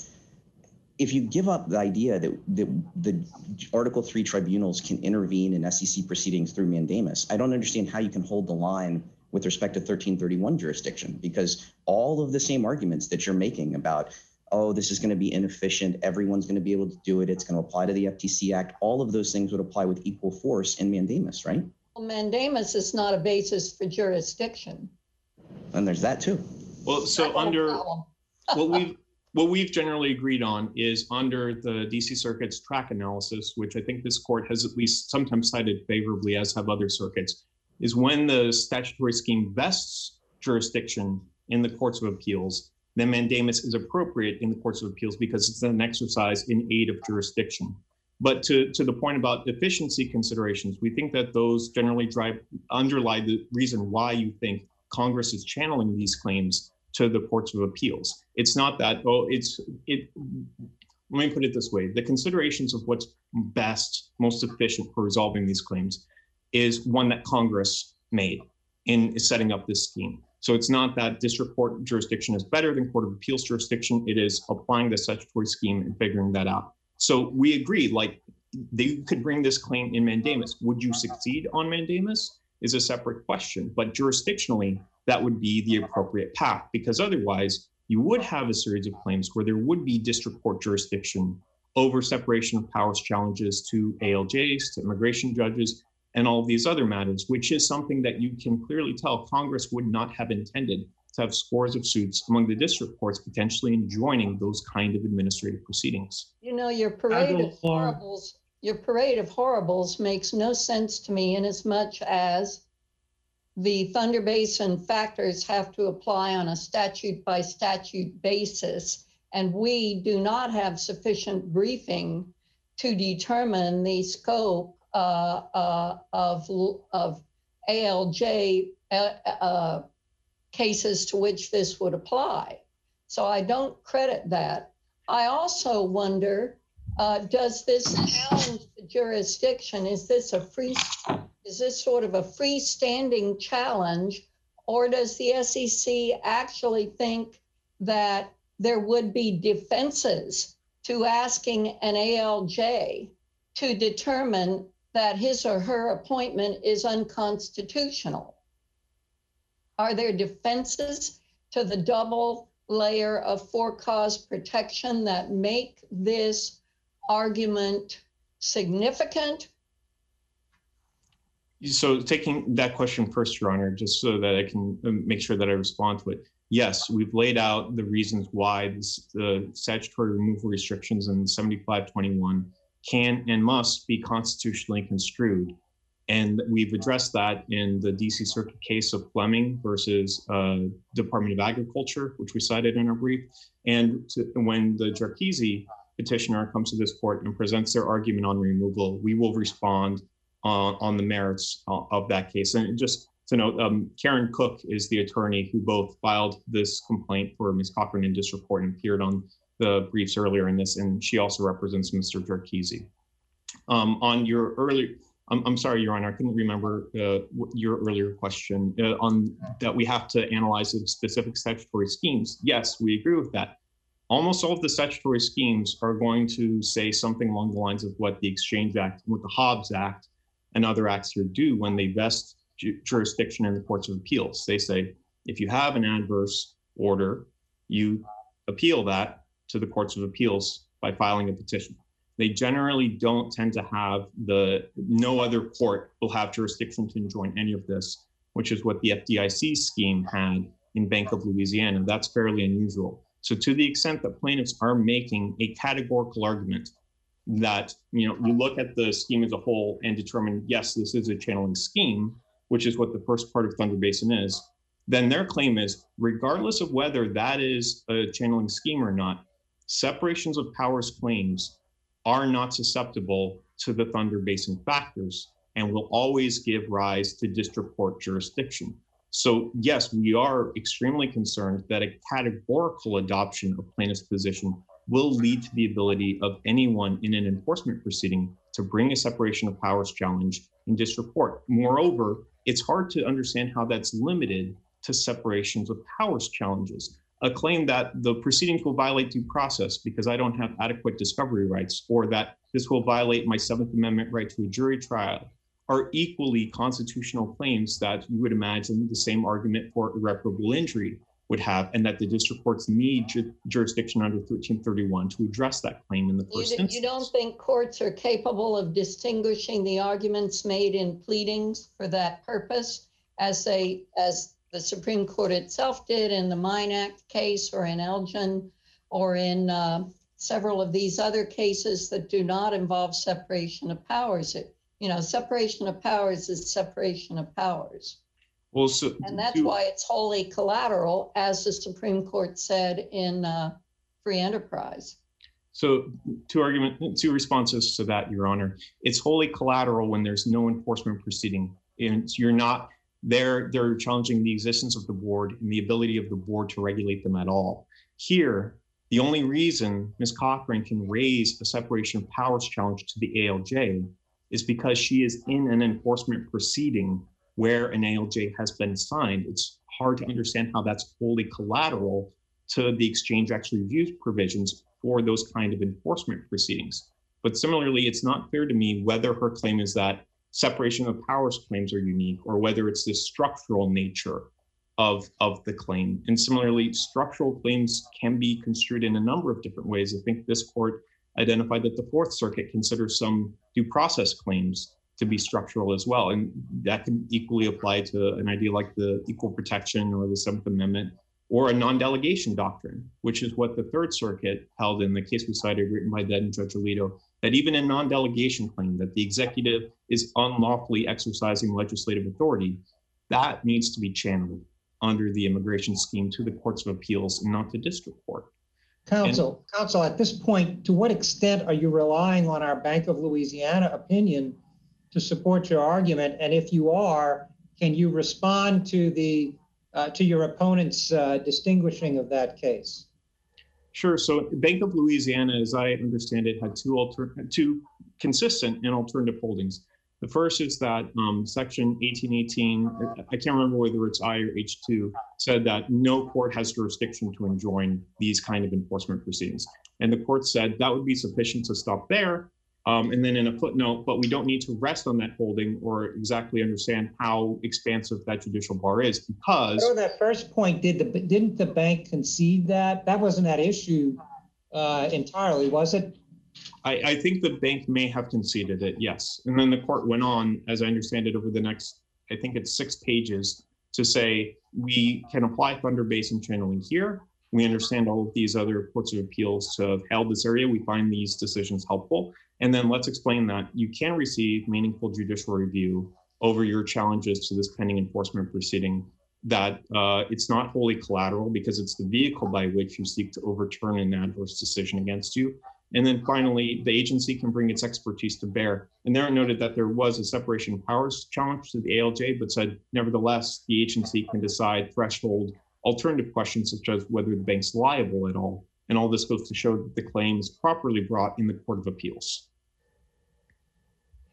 If you give up the idea that, that the Article three tribunals can intervene in S E C proceedings through mandamus, I don't understand how you can hold the line with respect to thirteen thirty-one jurisdiction, because all of the same arguments that you're making about, oh, this is going to be inefficient, everyone's going to be able to do it, it's going to apply to the F T C Act, all of those things would apply with equal force in mandamus, right? Well, mandamus is not a basis for jurisdiction. And there's that too. Well, so under what we've what we've generally agreed on is under the D C Circuit's track analysis, which I think this court has at least sometimes cited favorably, as have other circuits, is when the statutory scheme vests jurisdiction in the courts of appeals, then mandamus is appropriate in the courts of appeals because it's an exercise in aid of jurisdiction. But to, to the point about efficiency considerations, we think that those generally drive underlie the reason why you think Congress is channeling these claims to the courts of appeals. It's not that, oh, it's, it, let me put it this way. The considerations of what's best, most efficient for resolving these claims is one that Congress made in setting up this scheme. So it's not that district court jurisdiction is better than court of appeals jurisdiction. It is applying the statutory scheme and figuring that out. So we agree, like, they could bring this claim in mandamus. Would you succeed on mandamus is a separate question, but jurisdictionally, that would be the appropriate path, because otherwise you would have a series of claims where there would be district court jurisdiction over separation of powers challenges to A L Js, to immigration judges, and all of these other matters, which is something that you can clearly tell Congress would not have intended to have scores of suits among the district courts potentially enjoining those kind of administrative proceedings. You know, your parade of horribles, your parade of horribles makes no sense to me in as much as the Thunder Basin factors have to apply on a statute by statute basis, and we do not have sufficient briefing to determine the scope uh, uh, of, of A L J uh, uh, cases to which this would apply. So I don't credit that. I also wonder, uh, does this challenge the jurisdiction? Is this a free, is this sort of a freestanding challenge, or does the S E C actually think that there would be defenses to asking an A L J to determine that his or her appointment is unconstitutional? Are there defenses to the double layer of for-cause protection that make this argument significant? So taking that question first, Your Honor, just so that I can make sure that I respond to it. Yes, we've laid out the reasons why this, the statutory removal restrictions in seventy-five twenty-one can and must be constitutionally construed. And we've addressed that in the D C Circuit case of Fleming versus uh, Department of Agriculture, which we cited in our brief. And to, when the Jarkizi petitioner comes to this court and presents their argument on removal, we will respond uh, on the merits uh, of that case. And just to note, um, Karen Cook is the attorney who both filed this complaint for Miz Cochran in district court and appeared on the briefs earlier in this, and she also represents Mister Jarkizi. Um, on your earlier, I'm, I'm sorry, Your Honor, I couldn't remember uh, your earlier question uh, on that we have to analyze the specific statutory schemes. Yes, we agree with that. Almost all of the statutory schemes are going to say something along the lines of what the Exchange Act, what the Hobbs Act and other acts here do when they vest ju jurisdiction in the courts of appeals. They say, if you have an adverse order, you appeal that to the courts of appeals by filing a petition. They generally don't tend to have the, no other court will have jurisdiction to enjoin any of this, which is what the F D I C scheme had in Bank of Louisiana. That's fairly unusual. So to the extent that plaintiffs are making a categorical argument that, you know, you look at the scheme as a whole and determine, yes, this is a channeling scheme, which is what the first part of Thunder Basin is, then their claim is, regardless of whether that is a channeling scheme or not, separations of powers claims are not susceptible to the Thunder Basin factors and will always give rise to district court jurisdiction. So yes, we are extremely concerned that a categorical adoption of plaintiff's position will lead to the ability of anyone in an enforcement proceeding to bring a separation of powers challenge in district court. Moreover, it's hard to understand how that's limited to separations of powers challenges. A claim that the proceedings will violate due process because I don't have adequate discovery rights, or that this will violate my Seventh Amendment right to a jury trial, are equally constitutional claims that you would imagine the same argument for irreparable injury would have, and that the district courts need ju jurisdiction under thirteen thirty-one to address that claim in the first you, instance. You don't think courts are capable of distinguishing the arguments made in pleadings for that purpose, as they, as the Supreme Court itself did in the Mine Act case, or in Elgin, or in uh, several of these other cases that do not involve separation of powers? It, you know, separation of powers is separation of powers. Well, so And that's to- why it's wholly collateral, as the Supreme Court said in uh, Free Enterprise. So two argument, two responses to that, Your Honor. It's wholly collateral when there's no enforcement proceeding. And you're not, they're, they're challenging the existence of the board and the ability of the board to regulate them at all. Here, the only reason Miz Cochran can raise a separation of powers challenge to the A L J is because she is in an enforcement proceeding where an A L J has been signed. It's hard to understand how that's wholly collateral to the Exchange Act review provisions for those kind of enforcement proceedings. But similarly, it's not clear to me whether her claim is that separation of powers claims are unique, or whether it's the structural nature of, of the claim. And similarly, structural claims can be construed in a number of different ways. I think this court identified that the Fourth Circuit considers some due process claims to be structural as well. And that can equally apply to an idea like the equal protection or the Seventh Amendment, or a non-delegation doctrine, which is what the Third Circuit held in the case we cited, written by then Judge Alito, that even a non-delegation claim that the executive is unlawfully exercising legislative authority, that needs to be channeled under the immigration scheme to the courts of appeals and not the district court. Counsel, counsel, at this point, to what extent are you relying on our Bank of Louisiana opinion to support your argument? And if you are, can you respond to the uh, to your opponent's uh, distinguishing of that case? Sure. So Bank of Louisiana, as I understand it, had two alter two consistent and alternative holdings. The first is that um, Section eighteen eighteen, I can't remember whether it's I or H two, said that no court has jurisdiction to enjoin these kind of enforcement proceedings. And the court said that would be sufficient to stop there. Um, and then in a footnote, but we don't need to rest on that holding or exactly understand how expansive that judicial bar is, because— So that first point, did the, didn't the bank concede that? That wasn't at issue uh, entirely, was it? I, I think the bank may have conceded it, yes. And then the court went on, as I understand it, over the next, I think it's six pages, to say we can apply Thunder Basin channeling here. We understand all of these other courts of appeals to have held this area. We find these decisions helpful. And then let's explain that you can receive meaningful judicial review over your challenges to this pending enforcement proceeding, that uh, it's not wholly collateral because it's the vehicle by which you seek to overturn an adverse decision against you. And then finally, the agency can bring its expertise to bear. And there it noted that there was a separation of powers challenge to the A L J, but said, nevertheless, the agency can decide threshold alternative questions such as whether the bank's liable at all. And all this goes to show that the claim is properly brought in the Court of Appeals.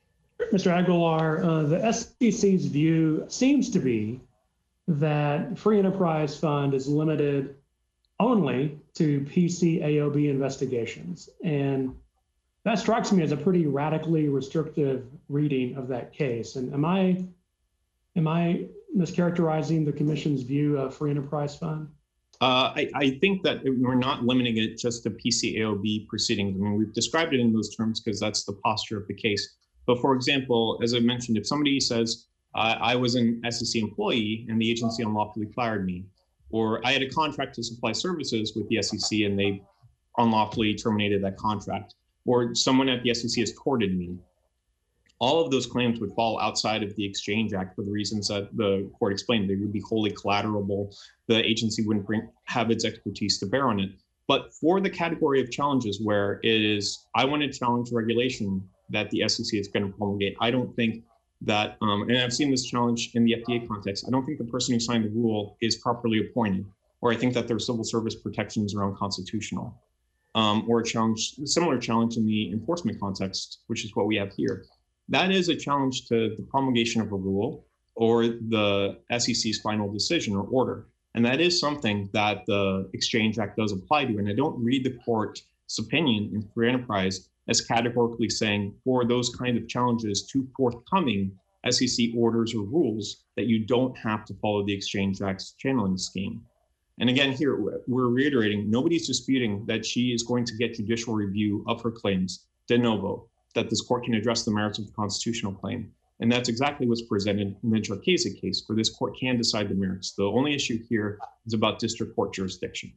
Mister Aguilar, uh, the S E C's view seems to be that free enterprise fund is limited only to P C A O B investigations. And that strikes me as a pretty radically restrictive reading of that case. And am I, am I mischaracterizing the commission's view of free enterprise fund? Uh, I, I think that we're not limiting it just to P C A O B proceedings. I mean, we've described it in those terms because that's the posture of the case. But for example, as I mentioned, if somebody says, uh, I was an S E C employee and the agency unlawfully fired me, or I had a contract to supply services with the S E C and they unlawfully terminated that contract, or someone at the S E C has courted me, all of those claims would fall outside of the Exchange Act for the reasons that the court explained. They would be wholly collaterable. The agency wouldn't bring, have its expertise to bear on it. But for the category of challenges where it is, I want to challenge regulation that the S E C is going to promulgate, I don't think that, um, and I've seen this challenge in the F D A context, I don't think the person who signed the rule is properly appointed, or I think that their civil service protections are unconstitutional, um, or a challenge, similar challenge in the enforcement context, which is what we have here. That is a challenge to the promulgation of a rule or the S E C's final decision or order. And that is something that the Exchange Act does apply to. And I don't read the court's opinion in free enterprise as categorically saying for those kind of challenges to forthcoming S E C orders or rules that you don't have to follow the Exchange Act's channeling scheme. And again, here we're reiterating, nobody's disputing that she is going to get judicial review of her claims de novo, that this court can address the merits of the constitutional claim. And that's exactly what's presented in the Jarchesa case, where this court can decide the merits. The only issue here is about district court jurisdiction.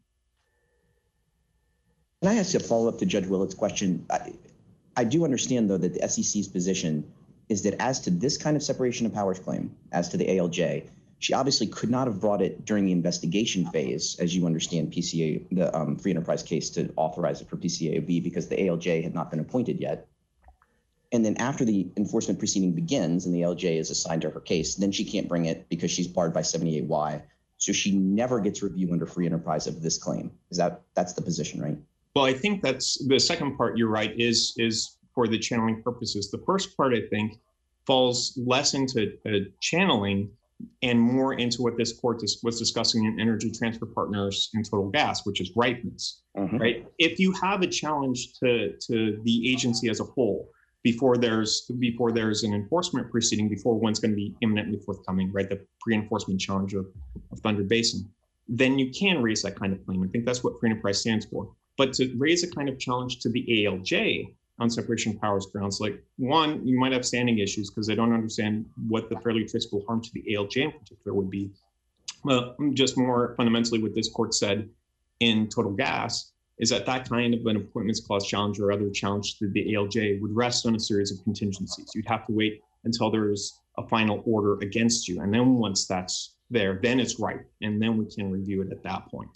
Can I ask a follow-up to Judge Willett's question? I, I do understand, though, that the S E C's position is that as to this kind of separation of powers claim, as to the A L J, she obviously could not have brought it during the investigation phase, as you understand P C A, the um, free enterprise case, to authorize it for P C A O B because the A L J had not been appointed yet. And then after the enforcement proceeding begins and the A L J is assigned to her case, then she can't bring it because she's barred by seventy-eight Y. So she never gets review under free enterprise of this claim. Is that, that's the position, right? Well, I think that's the second part, you're right, is, is for the channeling purposes. The first part, I think, falls less into uh, channeling and more into what this court is, was discussing in Energy Transfer Partners and Total Gas, which is ripeness, mm-hmm. right? If you have a challenge to, to the agency as a whole, before there's before there's an enforcement proceeding, before one's going to be imminently forthcoming, right? The pre-enforcement challenge of, of Thunder Basin, then you can raise that kind of claim. I think that's what free enterprise stands for. But to raise a kind of challenge to the A L J on separation of powers grounds, like one, you might have standing issues because they don't understand what the fairly traceable harm to the A L J in particular would be. Well, just more fundamentally, what this court said in Total Gas is that that kind of an appointments clause challenge or other challenge to the A L J would rest on a series of contingencies. You'd have to wait until there's a final order against you. And then once that's there, then it's right. And then we can review it at that point.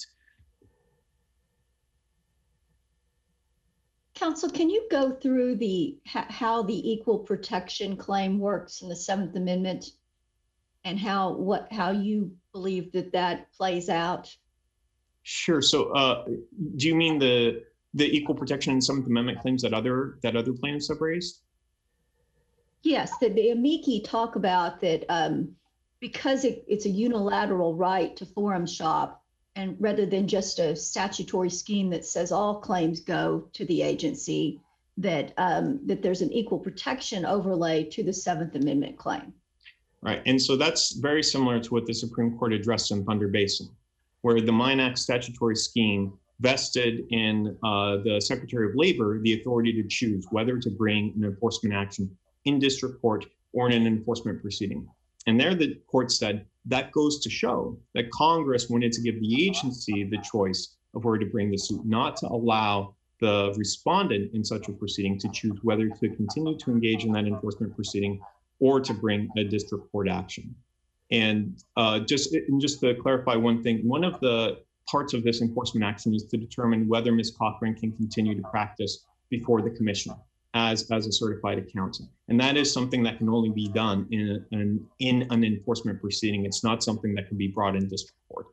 Counsel, can you go through the how the equal protection claim works in the Seventh Amendment and how what how you believe that that plays out? Sure. So, uh, do you mean the the equal protection and Seventh Amendment claims that other that other plaintiffs have raised? Yes, the, the amici talk about that um, because it, it's a unilateral right to forum shop, and rather than just a statutory scheme that says all claims go to the agency, that um, that there's an equal protection overlay to the Seventh Amendment claim. Right, and so that's very similar to what the Supreme Court addressed in Thunder Basin, where the Mine Act statutory scheme vested in uh, the Secretary of Labor the authority to choose whether to bring an enforcement action in district court or in an enforcement proceeding. And there the court said that goes to show that Congress wanted to give the agency the choice of where to bring the suit, not to allow the respondent in such a proceeding to choose whether to continue to engage in that enforcement proceeding or to bring a district court action. And uh, just, and just to clarify one thing, one of the parts of this enforcement action is to determine whether Miz Cochran can continue to practice before the commission as, as a certified accountant. And that is something that can only be done in an, in an enforcement proceeding. It's not something that can be brought in district court.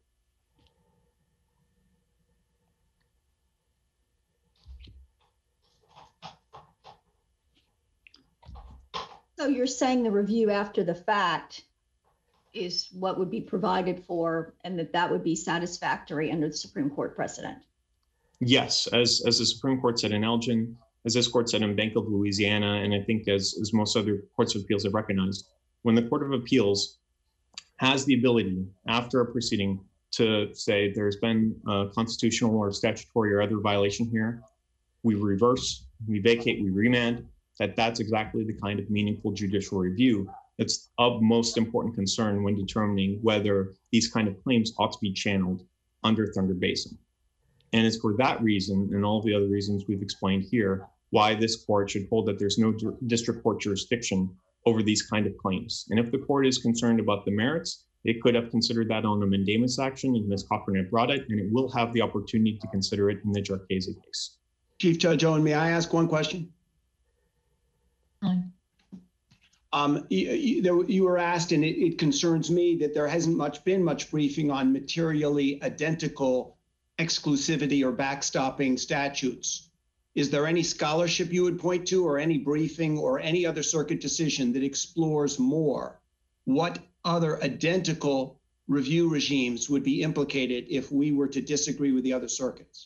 So you're saying the review after the fact is what would be provided for, and that that would be satisfactory under the Supreme Court precedent? Yes, as, as the Supreme Court said in Elgin, as this court said in Bank of Louisiana, and I think as, as most other courts of appeals have recognized, when the Court of Appeals has the ability after a proceeding to say there's been a constitutional or statutory or other violation here, we reverse, we vacate, we remand, that that's exactly the kind of meaningful judicial review that's of most important concern when determining whether these kind of claims ought to be channeled under Thunder Basin. And it's for that reason and all the other reasons we've explained here why this court should hold that there's no district court jurisdiction over these kind of claims. And if the court is concerned about the merits, it could have considered that on a mandamus action, and Miz Cochran had brought it, and it will have the opportunity to consider it in the Jarchese case. Chief Judge Owen, may I ask one question? Fine. Um, you, you, you were asked, and it, it concerns me that there hasn't much been much briefing on materially identical exclusivity or backstopping statutes. Is there any scholarship you would point to, or any briefing or any other circuit decision that explores more what other identical review regimes would be implicated if we were to disagree with the other circuits?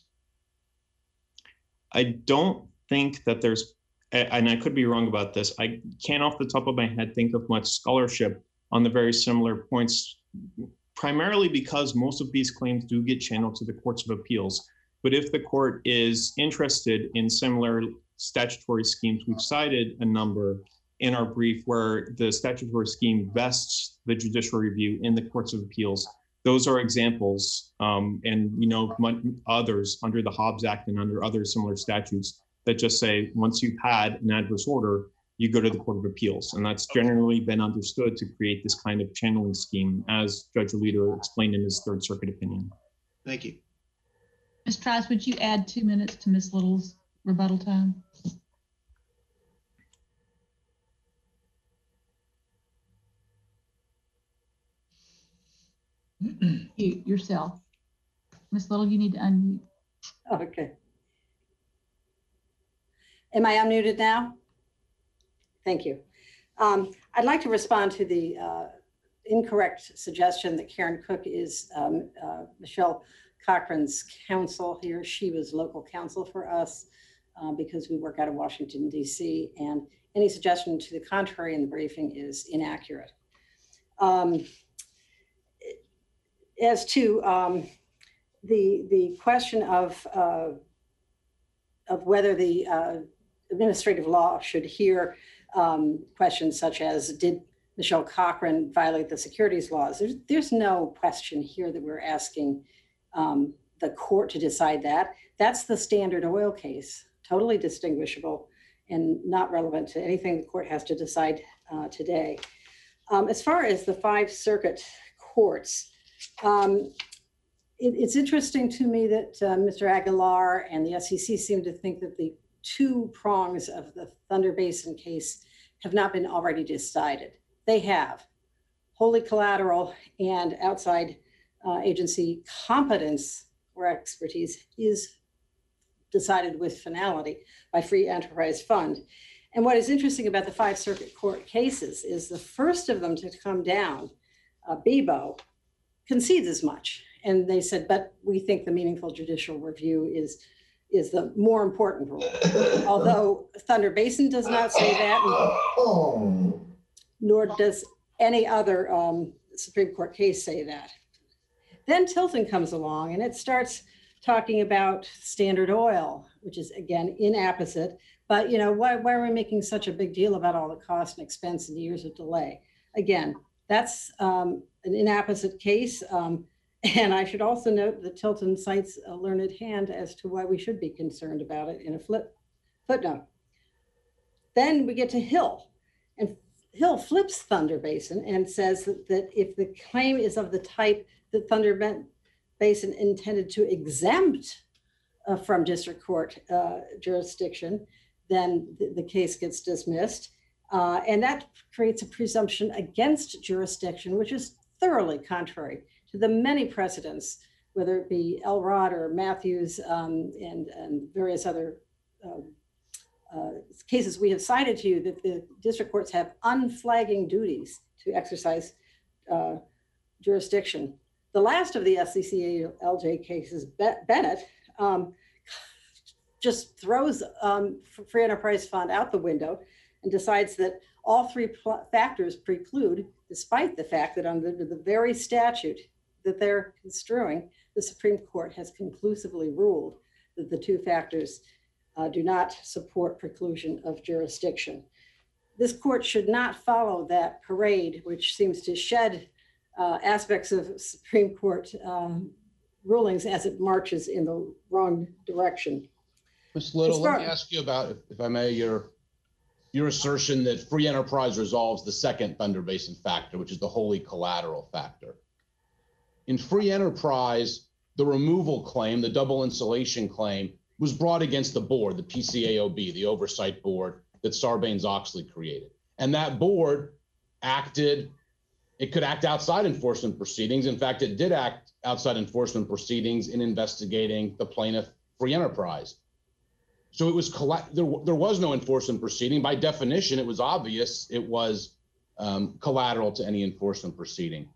I don't think that there's, and I could be wrong about this, I can't off the top of my head think of much scholarship on the very similar points, primarily because most of these claims do get channeled to the courts of appeals. But if the court is interested in similar statutory schemes, we've cited a number in our brief where the statutory scheme vests the judicial review in the courts of appeals. Those are examples, um, and you know others under the Hobbs Act and under other similar statutes that just say once you've had an adverse order, you go to the Court of Appeals. And that's generally been understood to create this kind of channeling scheme, as Judge Alito explained in his Third Circuit opinion. Thank you. Miz Trice, would you add two minutes to Miz Little's rebuttal time? You, yourself. Miz Little, you need to unmute. Okay. Am I unmuted now? Thank you. Um, I'd like to respond to the uh, incorrect suggestion that Karen Cook is um, uh, Michelle Cochran's counsel here. She was local counsel for us uh, because we work out of Washington, D C, and any suggestion to the contrary in the briefing is inaccurate. Um, as to um, the, the question of, uh, of whether the uh, administrative law should hear um, questions such as, did Michelle Cochran violate the securities laws? There's, there's no question here that we're asking um, the court to decide that. That's the Standard Oil case, totally distinguishable and not relevant to anything the court has to decide uh, today. Um, as far as the five circuit courts, um, it, it's interesting to me that uh, Mister Aguilar and the S E C seem to think that the two prongs of the Thunder Basin case have not been already decided. They have. Wholly collateral and outside uh, agency competence or expertise is decided with finality by Free Enterprise Fund. And what is interesting about the five circuit court cases is the first of them to come down, uh, Bebo, concedes as much. And they said, but we think the meaningful judicial review is is the more important rule. Although Thunder Basin does not say that, nor does any other um, Supreme Court case say that. Then Tilton comes along and it starts talking about Standard Oil, which is again inapposite, but you know, why, why are we making such a big deal about all the cost and expense and years of delay? Again, that's um, an inapposite case. Um, And I should also note that Tilton cites a learned hand as to why we should be concerned about it in a flip footnote. Then we get to Hill, and Hill flips Thunder Basin and says that, that if the claim is of the type that Thunder Basin intended to exempt uh, from district court uh, jurisdiction, then the, the case gets dismissed. Uh, and that creates a presumption against jurisdiction, which is thoroughly contrary to the many precedents, whether it be Elrod or Matthews um, and, and various other um, uh, cases we have cited to you that the district courts have unflagging duties to exercise uh, jurisdiction. The last of the S C C A L J cases, Bennett, um, just throws um, Free Enterprise Fund out the window and decides that all three factors preclude, despite the fact that under the very statute that they're construing, the Supreme Court has conclusively ruled that the two factors uh, do not support preclusion of jurisdiction. This court should not follow that parade, which seems to shed uh, aspects of Supreme Court um, rulings as it marches in the wrong direction. Miz Little, let me ask you about, if, if I may, your your assertion that free enterprise resolves the second Thunder Basin factor, which is the wholly collateral factor. In free enterprise, the removal claim, the double insulation claim, was brought against the board, the P C A O B, the oversight board that Sarbanes-Oxley created. And that board acted, it could act outside enforcement proceedings. In fact, it did act outside enforcement proceedings in investigating the plaintiff, free enterprise. So it was, there, there was no enforcement proceeding. By definition, it was obvious it was um, collateral to any enforcement proceeding.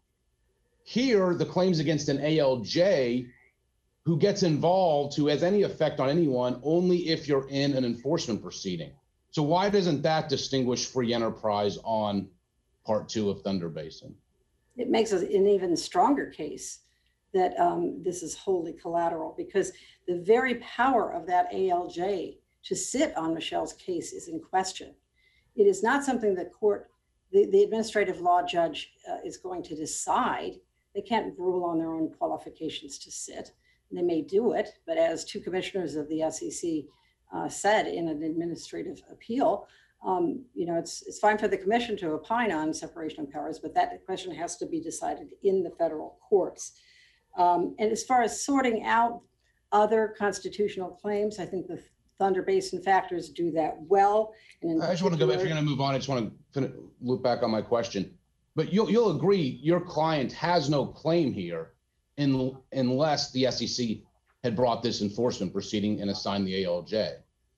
Here, the claims against an A L J who gets involved, who has any effect on anyone, only if you're in an enforcement proceeding. So why doesn't that distinguish free enterprise on part two of Thunder Basin? It makes an even stronger case that um, this is wholly collateral, because the very power of that A L J to sit on Michelle's case is in question. It is not something the court, the, the administrative law judge uh, is going to decide. They can't rule on their own qualifications to sit. They may do it, but as two commissioners of the S E C uh, said in an administrative appeal, um, you know, it's it's fine for the commission to opine on separation of powers, but that question has to be decided in the federal courts. Um, and as far as sorting out other constitutional claims, I think the Thunder Basin factors do that well. And I just want to go, if you're going to move on, I just want to loop back on my question. But you'll, you'll agree your client has no claim here in, unless the S E C had brought this enforcement proceeding and assigned the A L J.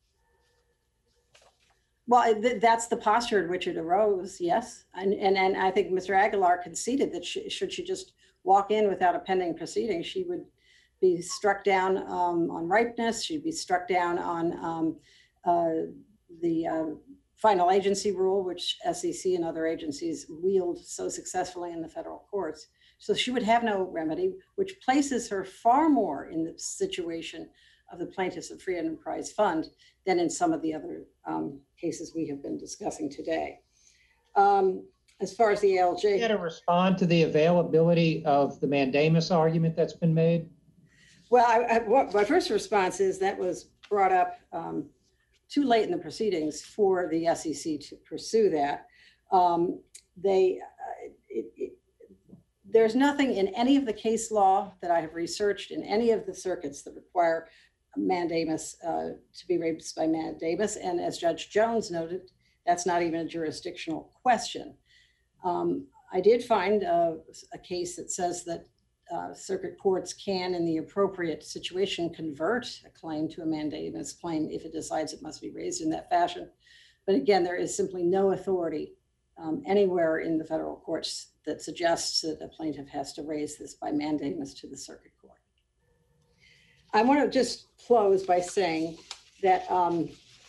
Well, th that's the posture in which it arose, yes. And, and, and I think Mister Aguilar conceded that she, should she just walk in without a pending proceeding, she would be struck down um, on ripeness, she'd be struck down on um, uh, the uh, final agency rule, which S E C and other agencies wield so successfully in the federal courts. So she would have no remedy, which places her far more in the situation of the plaintiffs of Free Enterprise Fund than in some of the other um, cases we have been discussing today. Um, as far as the A L J. You got to respond to the availability of the mandamus argument that's been made? Well, I, I, what, my first response is that was brought up um, too late in the proceedings for the S E C to pursue that. Um, they, uh, it, it, there's nothing in any of the case law that I have researched in any of the circuits that require mandamus uh, to be raised by mandamus. And as Judge Jones noted, that's not even a jurisdictional question. Um, I did find a, a case that says that uh, circuit courts can, in the appropriate situation, convert a claim to a mandamus claim if it decides it must be raised in that fashion. But again, there is simply no authority um, anywhere in the federal courts that suggests that a plaintiff has to raise this by mandamus to the circuit court. I want to just close by saying that um,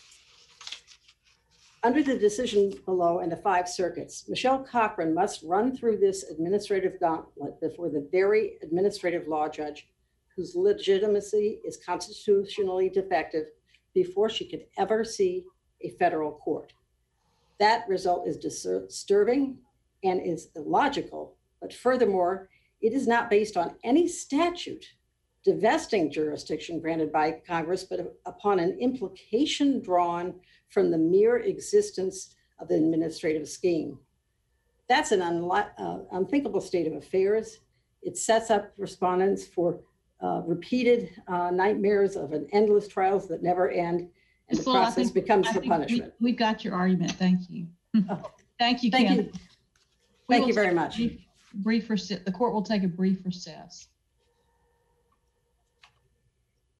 under the decision below in the five circuits, Michelle Cochran must run through this administrative gauntlet before the very administrative law judge whose legitimacy is constitutionally defective before she could ever see a federal court. That result is disturbing and is illogical, but furthermore, it is not based on any statute divesting jurisdiction granted by Congress, but upon an implication drawn from the mere existence of the administrative scheme. That's an uh, unthinkable state of affairs. It sets up respondents for uh, repeated uh, nightmares of an endless trials that never end, and the Well, process think, becomes I the think punishment. We, we've got your argument. Thank you. Oh, Thank you, thank Kim. you. Thank you very much. Brief, brief recess. The court will take a brief recess.